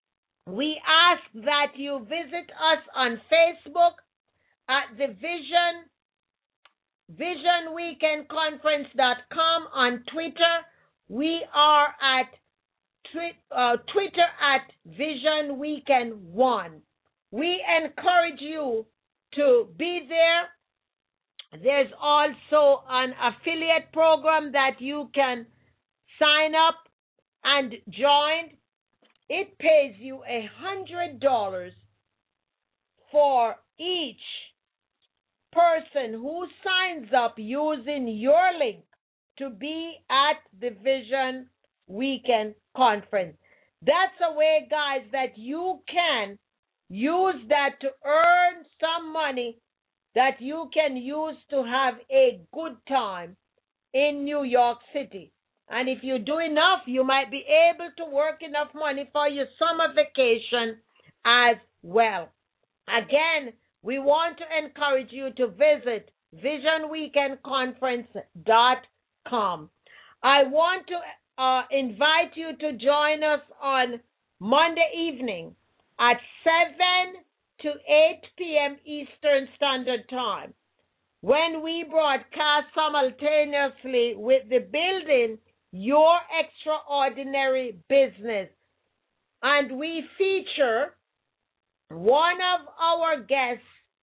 we ask that you visit us on Facebook at the Vision vision weekend conference dot com. On Twitter, we are at twi- uh, Twitter at Vision Weekend one. We encourage you to be there. There's also an affiliate program that you can sign up and join. It pays you a hundred dollars for each person who signs up using your link to be at the Vision Weekend Conference. That's a way, guys, that you can use that to earn some money that you can use to have a good time in New York City. And if you do enough, you might be able to work enough money for your summer vacation as well. Again, we want to encourage you to visit vision weekend conference dot com. I want to uh, invite you to join us on Monday evening at seven to eight p.m. Eastern Standard Time, when we broadcast simultaneously with the Building Your Extraordinary Business. And we feature one of our guests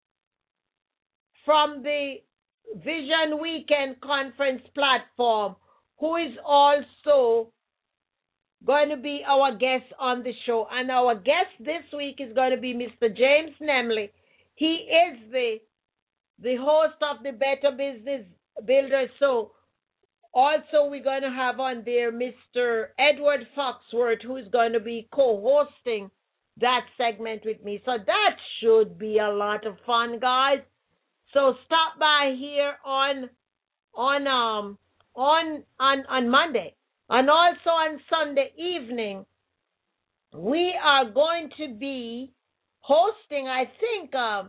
from the Vision Weekend Conference platform, who is also going to be our guest on the show. And our guest this week is going to be Mister James Nemley. He is the the host of the Better Business Builder. So also we're going to have on there Mister Edward Foxworth, who is going to be co-hosting that segment with me. So that should be a lot of fun, guys. So stop by here on on um on on on Monday. And also on Sunday evening, we are going to be hosting, I think, uh,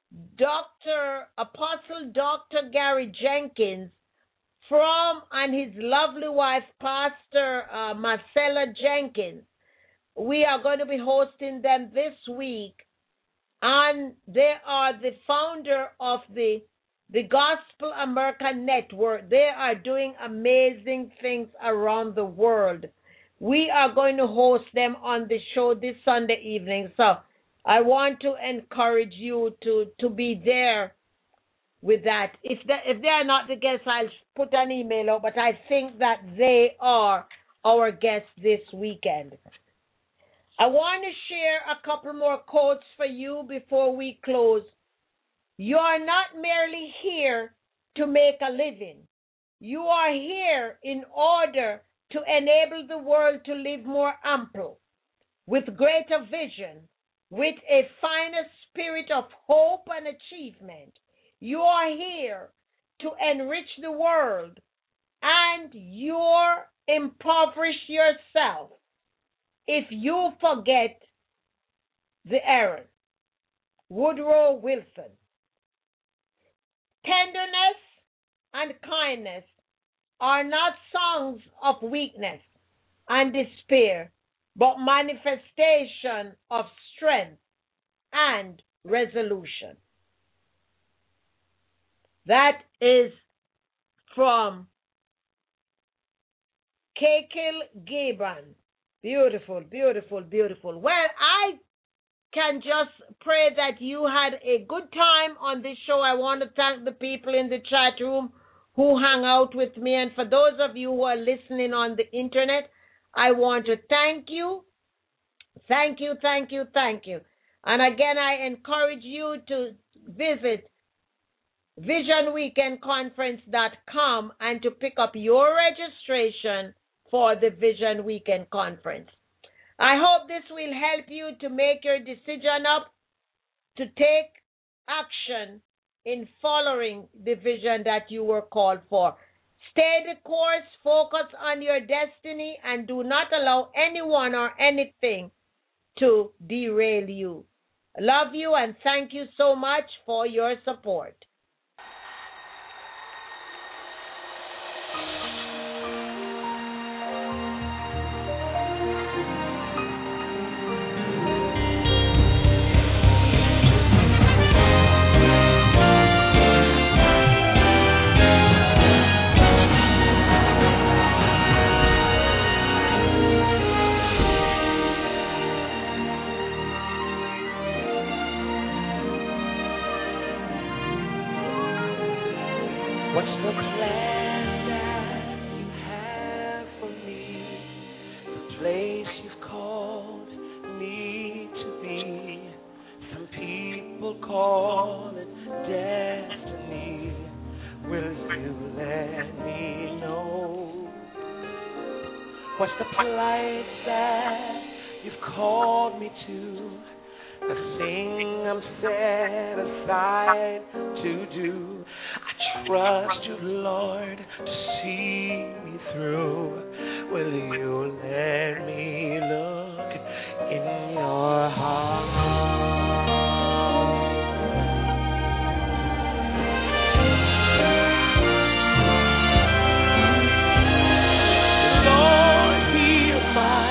Doctor Apostle Doctor Gary Jenkins from, and his lovely wife, Pastor uh, Marcella Jenkins. We are going to be hosting them this week. And they are the founder of the The Gospel America Network. They are doing amazing things around the world. We are going to host them on the show this Sunday evening. So I want to encourage you to, to be there with that. If they, if they are not the guests, I'll put an email out, but I think that they are our guests this weekend. I want to share a couple more quotes for you before we close. You are not merely here to make a living. You are here in order to enable the world to live more ample, with greater vision, with a finer spirit of hope and achievement. You are here to enrich the world, and you're impoverish yourself if you forget the errand. Woodrow Wilson. Tenderness and kindness are not songs of weakness and despair, but manifestation of strength and resolution. That is from Kekil Gibran. Beautiful, beautiful, beautiful. Well, I can just pray that you had a good time on this show. I want to thank the people in the chat room who hung out with me. And for those of you who are listening on the internet, I want to thank you. Thank you, thank you, thank you. And again, I encourage you to visit vision weekend conference dot com and to pick up your registration for the Vision Weekend Conference. I hope this will help you to make your decision up to take action in following the vision that you were called for. Stay the course, focus on your destiny, and do not allow anyone or anything to derail you. I love you and thank you so much for your support. What's the plan that you have for me? The place you've called me to be. Some people call it destiny. Will you let me know? What's the plight that you've called me to? The thing I'm set aside to do. I trust you, Lord, to see me through. Will you let me look in your heart? Lord, hear my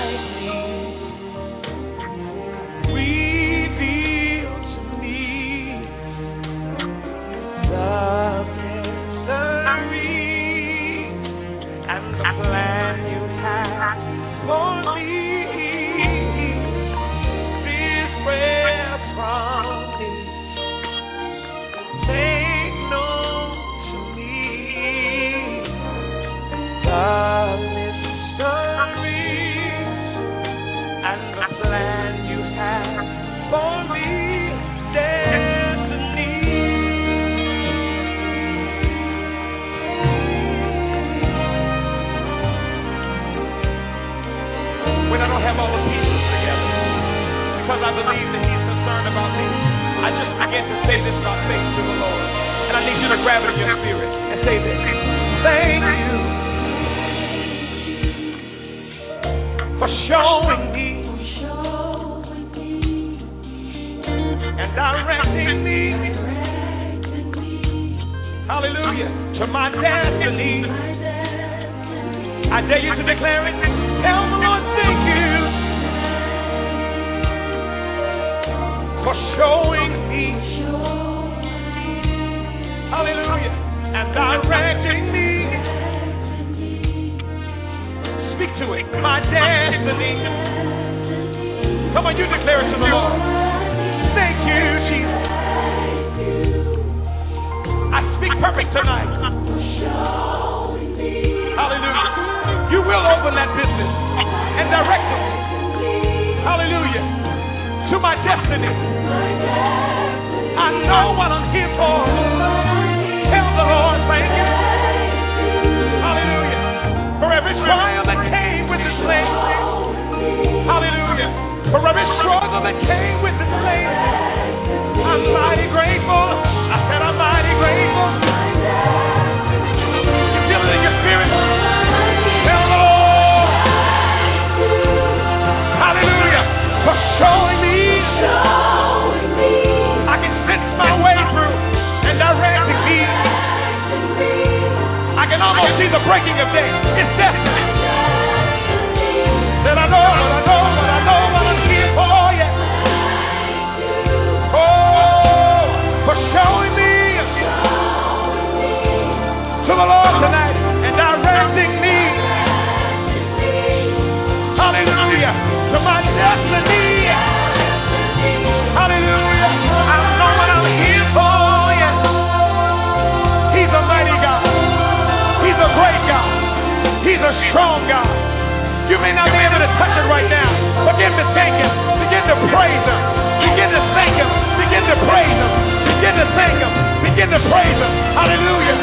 plan you have for me. This prayer from me, make known to me the mysteries and the plan you have for me. When I don't have all the pieces together, because I believe that He's concerned about me, I just begin to say this by faith to the Lord. And I need you to grab it in your spirit and say this. Thank you for showing me and directing me, hallelujah, to my destiny. I dare you to declare it. Tell the Lord, thank you for showing me, hallelujah, and directing me. Speak to it, my destiny. Come on, you declare it to the Lord. Thank you, Jesus. I speak perfect tonight. Hallelujah. You will open that business and direct them, hallelujah, to my destiny. I know what I'm here for. Tell the Lord, thank you, hallelujah, for every trial that came with this land, hallelujah, for every struggle that came with this land. I'm mighty grateful. I said I'm mighty grateful. You feel it in your spirit? Tell the Lord, hallelujah, for showing me, I can sense my way through and directing me. I can almost see the breaking of day. It's destiny. That I know what I know, what I know, what I'm here for, yeah. Oh, for showing me to the Lord tonight and directing me. Hallelujah. To my destiny. Hallelujah. I know what I'm here for. Yes. He's a mighty God. He's a great God. He's a strong God. You may not be able to touch it right now. Begin to thank Him. Begin to praise Him. Begin to thank Him. Begin to praise Him. Begin to thank Him. Begin to praise Him. Hallelujah.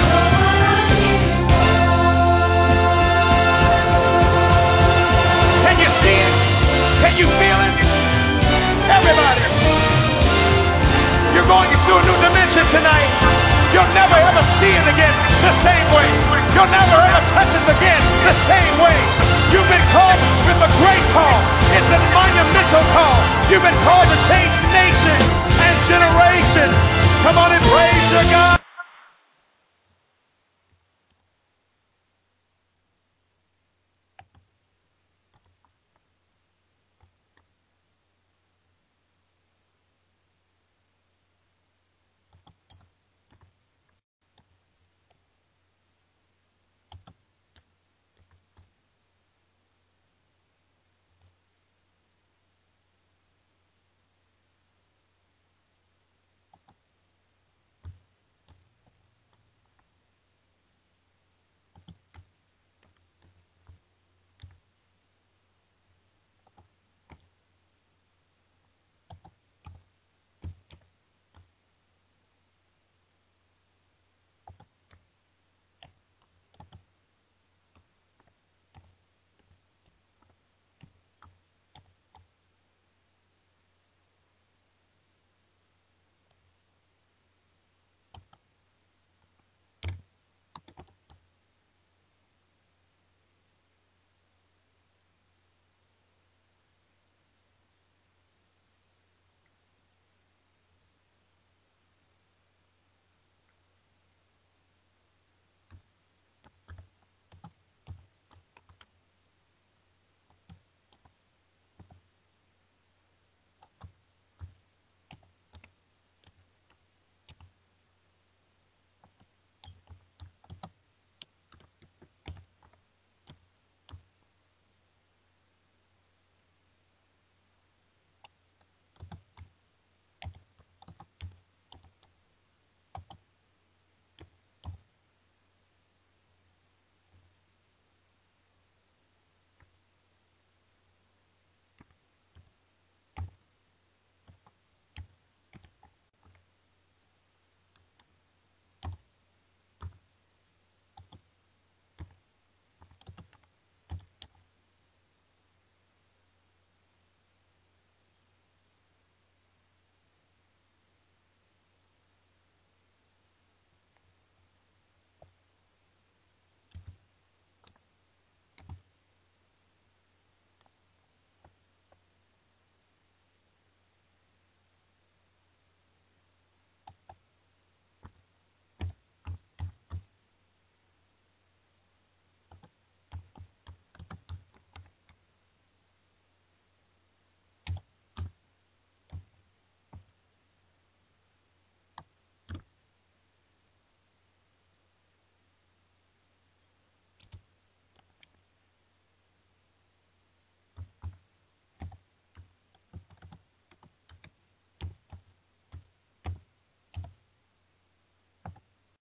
Can you see it? Can you feel it? Everybody, you're going into a new dimension tonight. You'll never ever see it again the same way. You'll never ever touch it again the same way. You've been called with a great call. It's a monumental call. You've been called to change nations.